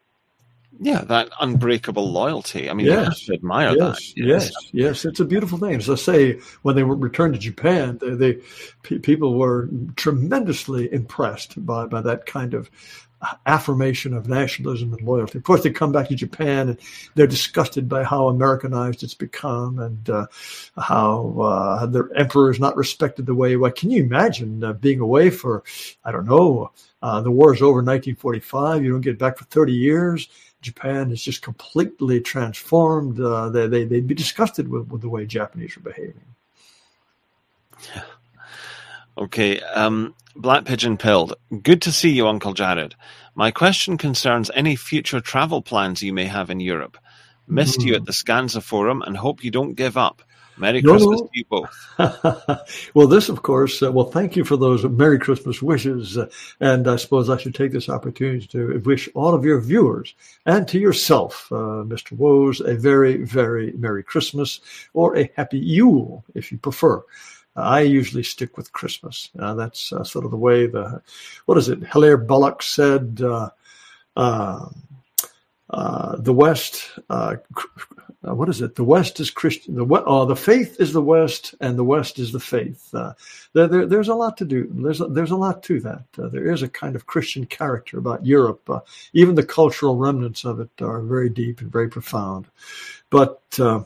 Yeah, that unbreakable loyalty. I mean, yes. you have to admire yes, that. Yes, yes, yes. It's a beautiful thing. As I say, when they were returned to Japan, they, they p- people were tremendously impressed by, by that kind of affirmation of nationalism and loyalty. Of course, they come back to Japan and they're disgusted by how Americanized it's become and uh, how uh, their emperor is not respected the way. Well, can you imagine uh, being away for, I don't know, uh, the war is over in nineteen forty-five. You don't get back for thirty years. Japan is just completely transformed. Uh, they, they, they'd be disgusted with, with the way Japanese are behaving. Okay, um, Black Pigeon Pilled. Good to see you, Uncle Jared. My question concerns any future travel plans you may have in Europe. Missed mm. you at the Scanza Forum and hope you don't give up. Merry no, Christmas no. to you both. Well, this, of course, uh, well, thank you for those Merry Christmas wishes. Uh, and I suppose I should take this opportunity to wish all of your viewers and to yourself, uh, Mister Woes, a very, very Merry Christmas or a Happy Yule, if you prefer. Uh, I usually stick with Christmas. Uh, that's uh, sort of the way the, what is it, Hilaire Belloc said, uh, uh, uh, the West, uh, Uh, what is it? The West is Christian. The uh, the faith is the West, and the West is the faith. Uh, there, there, there's a lot to do. There's a, there's a lot to that. Uh, there is a kind of Christian character about Europe. Uh, even the cultural remnants of it are very deep and very profound. But uh,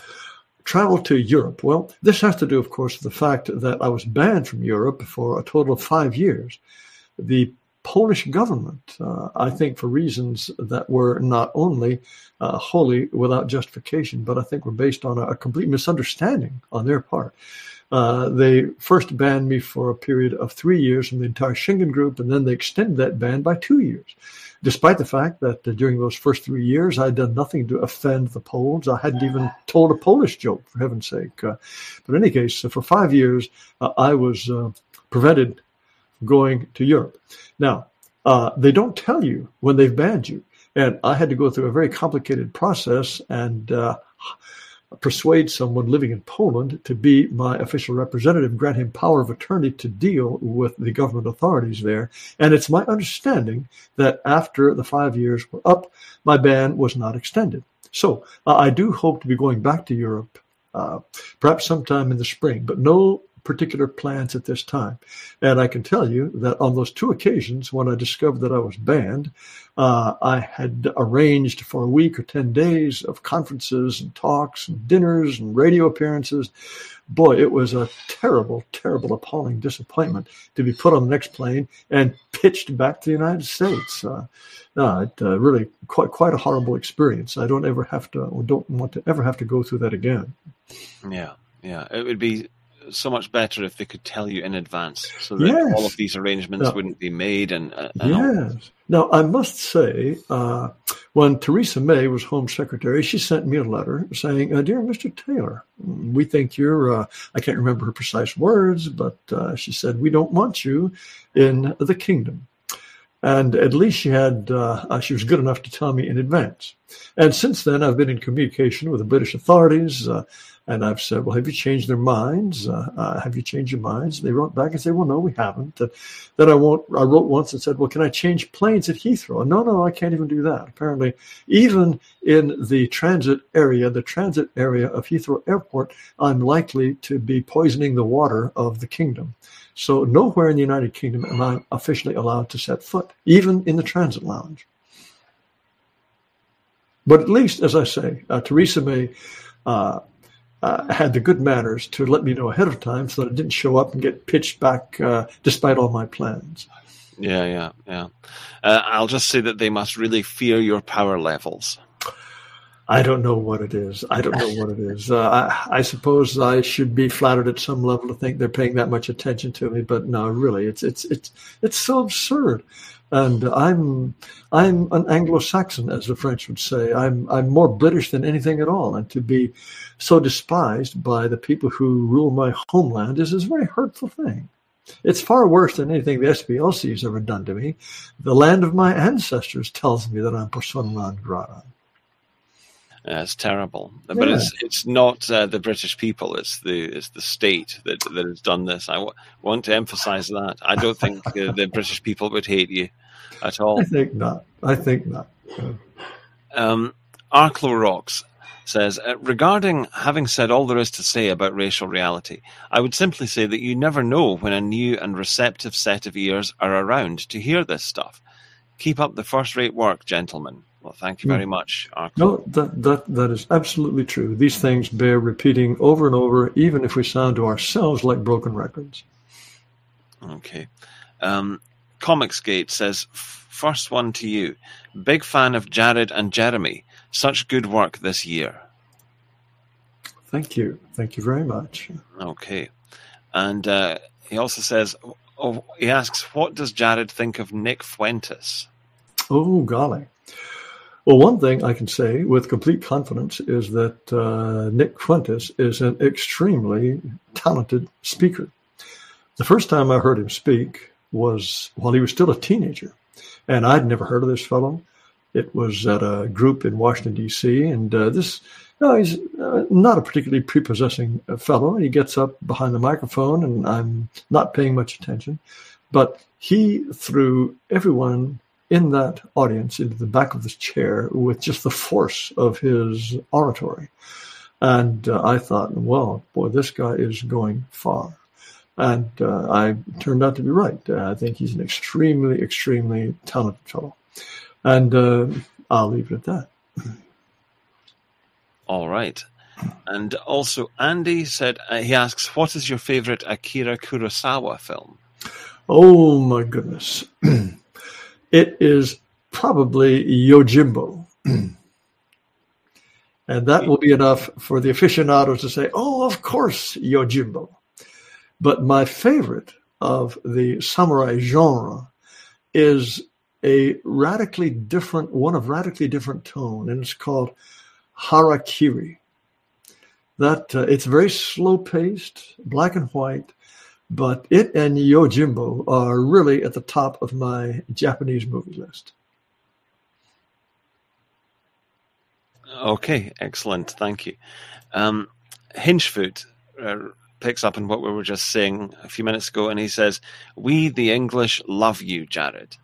travel to Europe. Well, this has to do, of course, with the fact that I was banned from Europe for a total of five years. The Polish government, uh, I think for reasons that were not only uh, wholly without justification, but I think were based on a, a complete misunderstanding on their part. Uh, they first banned me for a period of three years from the entire Schengen group, and then they extended that ban by two years, despite the fact that uh, during those first three years, I had done nothing to offend the Poles. I hadn't even told a Polish joke, for heaven's sake. Uh, but in any case, uh, for five years, uh, I was uh, prevented going to Europe. Now, uh, they don't tell you when they've banned you. And I had to go through a very complicated process and uh, persuade someone living in Poland to be my official representative, grant him power of attorney to deal with the government authorities there. And it's my understanding that after the five years were up, my ban was not extended. So uh, I do hope to be going back to Europe, uh, perhaps sometime in the spring, but no particular plans at this time. And I can tell you that on those two occasions when I discovered that I was banned, uh, I had arranged for a week or ten days of conferences and talks and dinners and radio appearances. Boy, it was a terrible, terrible, appalling disappointment to be put on the next plane and pitched back to the United States. Uh, no, it uh, really quite quite a horrible experience. I don't ever have to, or don't want to ever have to go through that again. Yeah, yeah, it would be so much better if they could tell you in advance so that yes. all of these arrangements now, wouldn't be made. And, uh, and yes. all. Now, I must say, uh, when Theresa May was Home Secretary, she sent me a letter saying, uh, Dear Mister Taylor, we think you're, uh, I can't remember her precise words, but uh, she said, we don't want you in the kingdom. And at least she had, uh, she was good enough to tell me in advance. And since then, I've been in communication with the British authorities, uh, and I've said, well, have you changed their minds? Uh, uh, have you changed your minds? They wrote back and said, well, no, we haven't. Uh, then I, won't, I wrote once and said, well, can I change planes at Heathrow? No, no, I can't even do that. Apparently, even in the transit area, the transit area of Heathrow Airport, I'm likely to be poisoning the water of the kingdom. So nowhere in the United Kingdom am I officially allowed to set foot, even in the transit lounge. But at least, as I say, uh, Theresa May uh, uh, had the good manners to let me know ahead of time so that it didn't show up and get pitched back uh, despite all my plans. Yeah, yeah, yeah. Uh, I'll just say that they must really fear your power levels. I don't know what it is. I don't know what it is. Uh, I, I suppose I should be flattered at some level to think they're paying that much attention to me, but no, really, it's it's it's it's so absurd. And I'm I'm an Anglo-Saxon, as the French would say. I'm I'm more British than anything at all, and to be so despised by the people who rule my homeland is, is a very hurtful thing. It's far worse than anything the S P L C has ever done to me. The land of my ancestors tells me that I'm persona non grata. Uh, it's terrible, yeah. But it's it's not uh, the British people. It's the it's the state that that has done this. I w- want to emphasize that. I don't think uh, the British people would hate you at all. I think not. I think not. Um, Arklow Rocks says, uh, regarding having said all there is to say about racial reality, I would simply say that you never know when a new and receptive set of ears are around to hear this stuff. Keep up the first-rate work, gentlemen. Well, thank you very much, Arklow. No, that, that, that is absolutely true. These things bear repeating over and over, even if we sound to ourselves like broken records. Okay. Um, Comicsgate says, first one to you. Big fan of Jared and Jeremy. Such good work this year. Thank you. Thank you very much. Okay. And uh, he also says, oh, he asks, what does Jared think of Nick Fuentes? Oh, golly. Well, one thing I can say with complete confidence is that uh, Nick Fuentes is an extremely talented speaker. The first time I heard him speak was while he was still a teenager, and I'd never heard of this fellow. It was at a group in Washington, D C, and uh, this, no, he's uh, not a particularly prepossessing fellow. He gets up behind the microphone, and I'm not paying much attention, but he threw everyone in that audience into the back of this chair with just the force of his oratory. And uh, I thought, well, boy, this guy is going far. And uh, I turned out to be right. Uh, I think he's an extremely, extremely talented fellow. And uh, I'll leave it at that. All right. And also, Andy said, uh, he asks, what is your favorite Akira Kurosawa film? Oh, my goodness. It is probably Yojimbo. And that will be enough for the aficionados to say, oh, of course, Yojimbo. But my favorite of the samurai genre is a radically different, one of radically different tone, and it's called Harakiri. That uh, it's very slow-paced, black and white, but it and Yojimbo are really at the top of my Japanese movie list. Okay, excellent. Thank you. Um, Hinchfoot uh, picks up on what we were just saying a few minutes ago, and he says, we, the English, love you, Jared.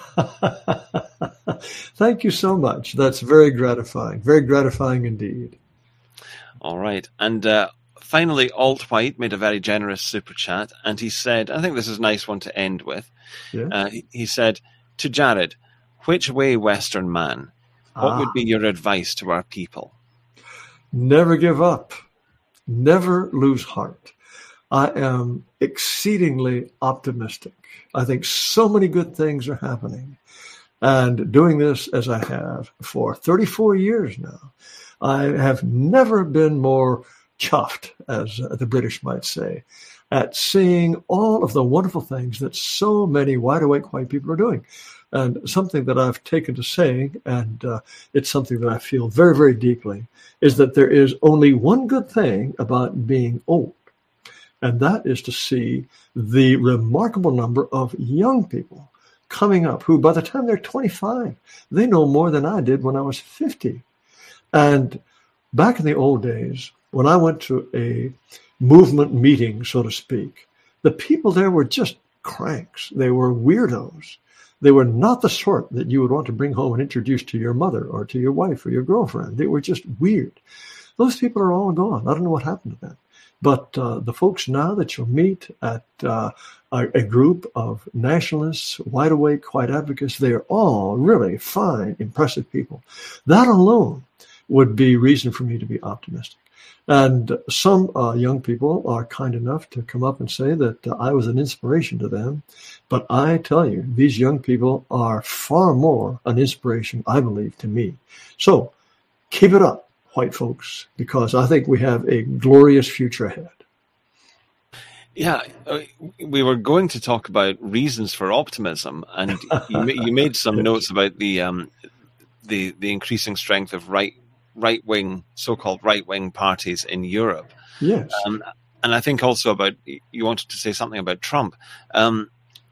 Thank you so much. That's very gratifying. Very gratifying indeed. All right. And uh, finally, Alt White made a very generous super chat, and he said, I think this is a nice one to end with. Yeah. Uh, he, he said, to Jared, which way, Western man? What ah. would be your advice to our people? Never give up. Never lose heart. I am exceedingly optimistic. I think so many good things are happening. And doing this as I have for thirty-four years now, I have never been more chuffed, as the British might say, at seeing all of the wonderful things that so many wide-awake white people are doing. And something that I've taken to saying, and uh, it's something that I feel very, very deeply, is that there is only one good thing about being old. And that is to see the remarkable number of young people coming up who, by the time they're twenty-five, they know more than I did when I was fifty. And back in the old days, when I went to a movement meeting, so to speak, the people there were just cranks. They were weirdos. They were not the sort that you would want to bring home and introduce to your mother or to your wife or your girlfriend. They were just weird. Those people are all gone. I don't know what happened to them. But uh, the folks now that you'll meet at uh, a, a group of nationalists, wide-awake, white advocates, they are all really fine, impressive people. That alone would be reason for me to be optimistic. And some uh, young people are kind enough to come up and say that uh, I was an inspiration to them. But I tell you, these young people are far more an inspiration, I believe, to me. So keep it up, white folks, because I think we have a glorious future ahead. Yeah, we were going to talk about reasons for optimism, and you, you made some notes about the um, the the increasing strength of right right wing, so-called right wing parties in Europe. Yes, um, and I think also about you wanted to say something about Trump. Um,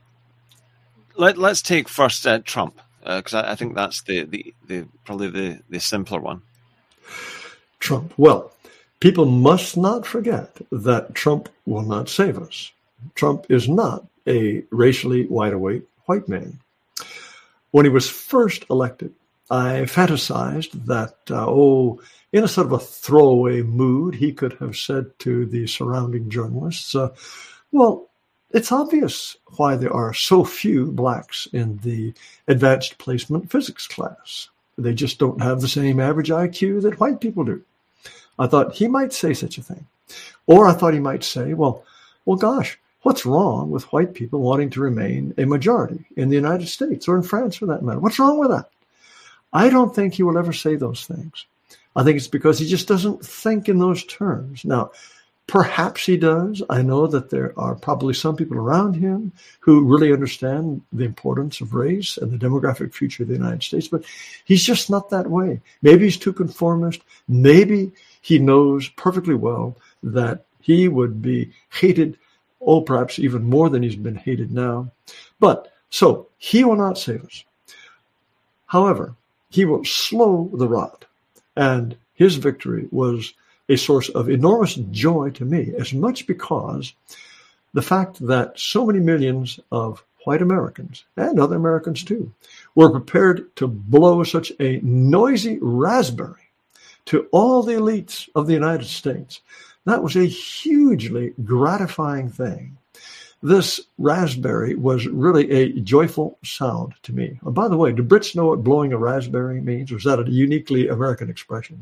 let Let's take first uh, Trump, because uh, I, I think that's the, the, the probably the, the simpler one. Trump. Well, people must not forget that Trump will not save us. Trump is not a racially wide-awake white man. When he was first elected, I fantasized that, uh, oh, in a sort of a throwaway mood, he could have said to the surrounding journalists, uh, well, it's obvious why there are so few blacks in the advanced placement physics class. They just don't have the same average I Q that white people do. I thought he might say such a thing. Or I thought he might say, well, well, gosh, what's wrong with white people wanting to remain a majority in the United States or in France for that matter? What's wrong with that? I don't think he will ever say those things. I think it's because he just doesn't think in those terms. Now, Perhaps he does. I know that there are probably some people around him who really understand the importance of race and the demographic future of the United States, but he's just not that way. Maybe he's too conformist. Maybe he knows perfectly well that he would be hated, oh, perhaps even more than he's been hated now. But so he will not save us. However, he will slow the rot. And his victory was a source of enormous joy to me, as much because the fact that so many millions of white Americans, and other Americans too, were prepared to blow such a noisy raspberry to all the elites of the United States. That was a hugely gratifying thing. This raspberry was really a joyful sound to me. And by the way, do Brits know what blowing a raspberry means, or is that a uniquely American expression?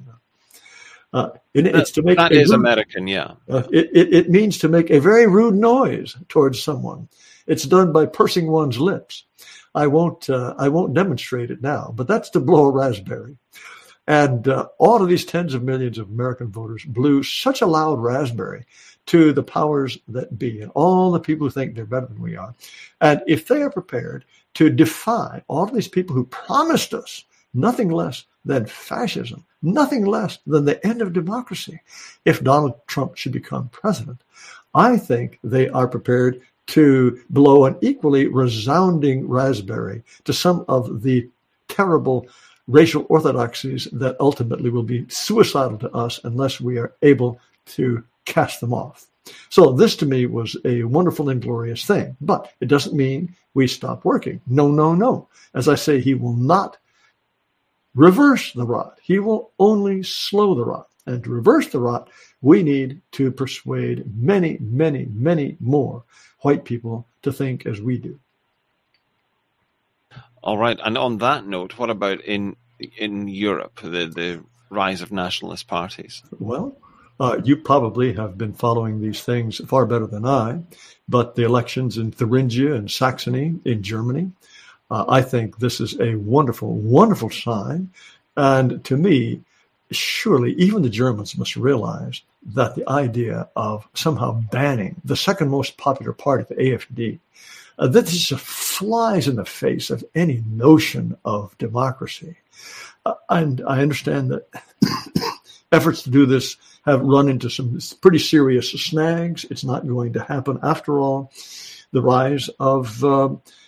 Uh, it, that, it's to make that is rude, American, yeah. Uh, it, it, it means to make a very rude noise towards someone. It's done by pursing one's lips. I won't uh, I won't demonstrate it now, but that's to blow a raspberry. And uh, all of these tens of millions of American voters blew such a loud raspberry to the powers that be and all the people who think they're better than we are. And if they are prepared to defy all of these people who promised us nothing less than fascism, nothing less than the end of democracy, if Donald Trump should become president, I think they are prepared to blow an equally resounding raspberry to some of the terrible racial orthodoxies that ultimately will be suicidal to us unless we are able to cast them off. So this to me was a wonderful and glorious thing, but it doesn't mean we stop working. No, no, no. As I say, he will not reverse the rot. He will only slow the rot. And to reverse the rot, we need to persuade many, many, many more white people to think as we do. All right. And on that note, what about in in Europe, the, the rise of nationalist parties? Well, uh, you probably have been following these things far better than I, but the elections in Thuringia and Saxony in Germany, uh, I think this is a wonderful, wonderful sign. And to me, surely even the Germans must realize that the idea of somehow banning the second most popular party, the A F D, uh, that this just flies in the face of any notion of democracy. Uh, and I understand that efforts to do this have run into some pretty serious snags. It's not going to happen after all. The rise of uh,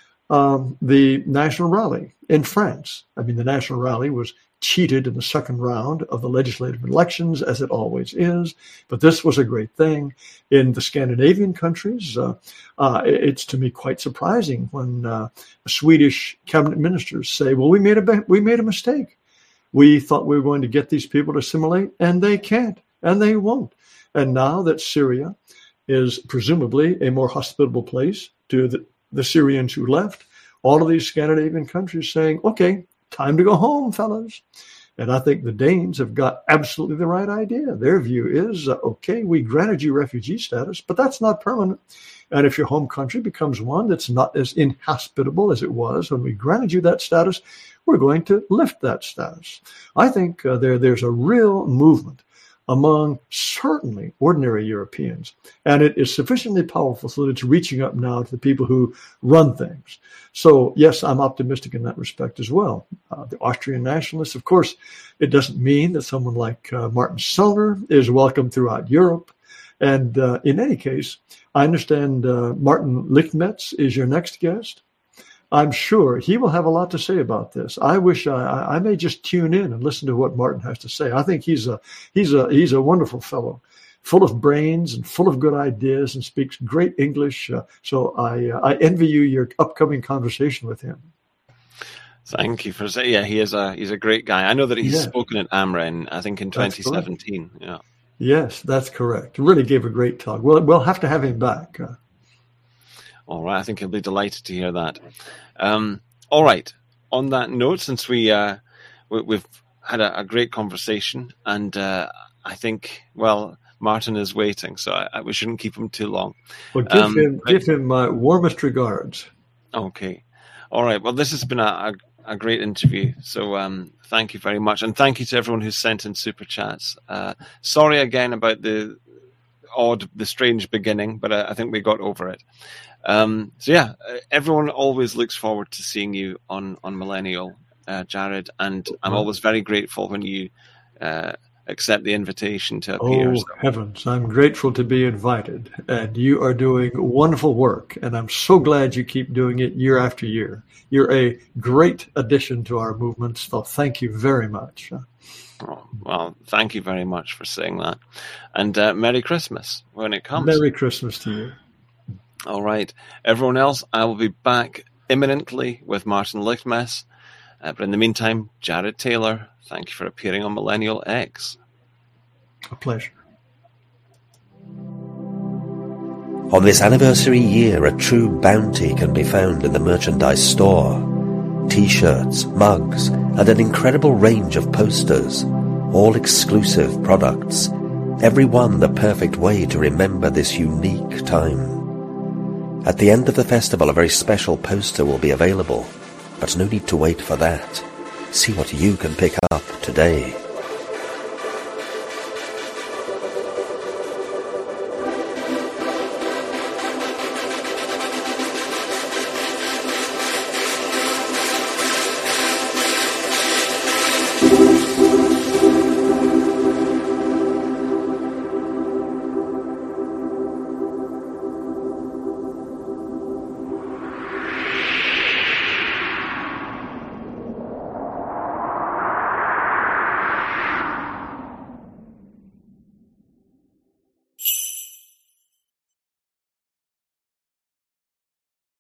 um, the National Rally in France. I mean, the National Rally was cheated in the second round of the legislative elections, as it always is. But this was a great thing. In the Scandinavian countries, uh, uh, it's to me quite surprising when uh, Swedish cabinet ministers say, well, we made a we made a mistake. We thought we were going to get these people to assimilate, and they can't, and they won't. And now that Syria is presumably a more hospitable place to the, the Syrians who left, all of these Scandinavian countries saying, okay, time to go home, fellas. And I think the Danes have got absolutely the right idea. Their view is, uh, okay, we granted you refugee status, but that's not permanent. And if your home country becomes one that's not as inhospitable as it was when we granted you that status, we're going to lift that status. I think uh, there there's a real movement among certainly ordinary Europeans, and it is sufficiently powerful so that it's reaching up now to the people who run things. So, yes, I'm optimistic in that respect as well. Uh, the Austrian nationalists, of course, it doesn't mean that someone like uh, Martin Sellner is welcome throughout Europe. And uh, in any case, I understand uh, Martin Lichtmetz is your next guest. I'm sure he will have a lot to say about this. I wish I, I may just tune in and listen to what Martin has to say. I think he's a he's a he's a wonderful fellow, full of brains and full of good ideas, and speaks great English. Uh, so I uh, I envy you your upcoming conversation with him. Thank you for saying. Yeah, he is a he's a great guy. I know that he's yeah. spoken at AMREN, I think in twenty seventeen. Yeah. Yes, that's correct. Really gave a great talk. We'll we'll have to have him back. Uh, All right, I think he'll be delighted to hear that. Um, all right. On that note, since we, uh, we we've had a, a great conversation, and uh, I think, well, Martin is waiting, so I, I, we shouldn't keep him too long. Well, give um, him but, give him my warmest regards. Okay. All right. Well, this has been a, a, a great interview. So um, thank you very much, and thank you to everyone who's sent in super chats. Uh, sorry again about the odd, the strange beginning, but I, I think we got over it. Um, so yeah, everyone always looks forward to seeing you on, on Millennial, uh, Jared, and I'm always very grateful when you uh, accept the invitation to appear. Oh, so. heavens, I'm grateful to be invited, and you are doing wonderful work, and I'm so glad you keep doing it year after year. You're a great addition to our movement, so thank you very much. Oh, well, thank you very much for saying that. And uh, Merry Christmas when it comes. Merry Christmas to you. All right. Everyone else, I will be back imminently with Martin Lichtmess. Uh, but in the meantime, Jared Taylor, thank you for appearing on Millennial X. A pleasure. On this anniversary year, a true bounty can be found in the merchandise store. T-shirts, mugs, and an incredible range of posters, all exclusive products, every one the perfect way to remember this unique time. At the end of the festival, a very special poster will be available, but no need to wait for that. See what you can pick up today.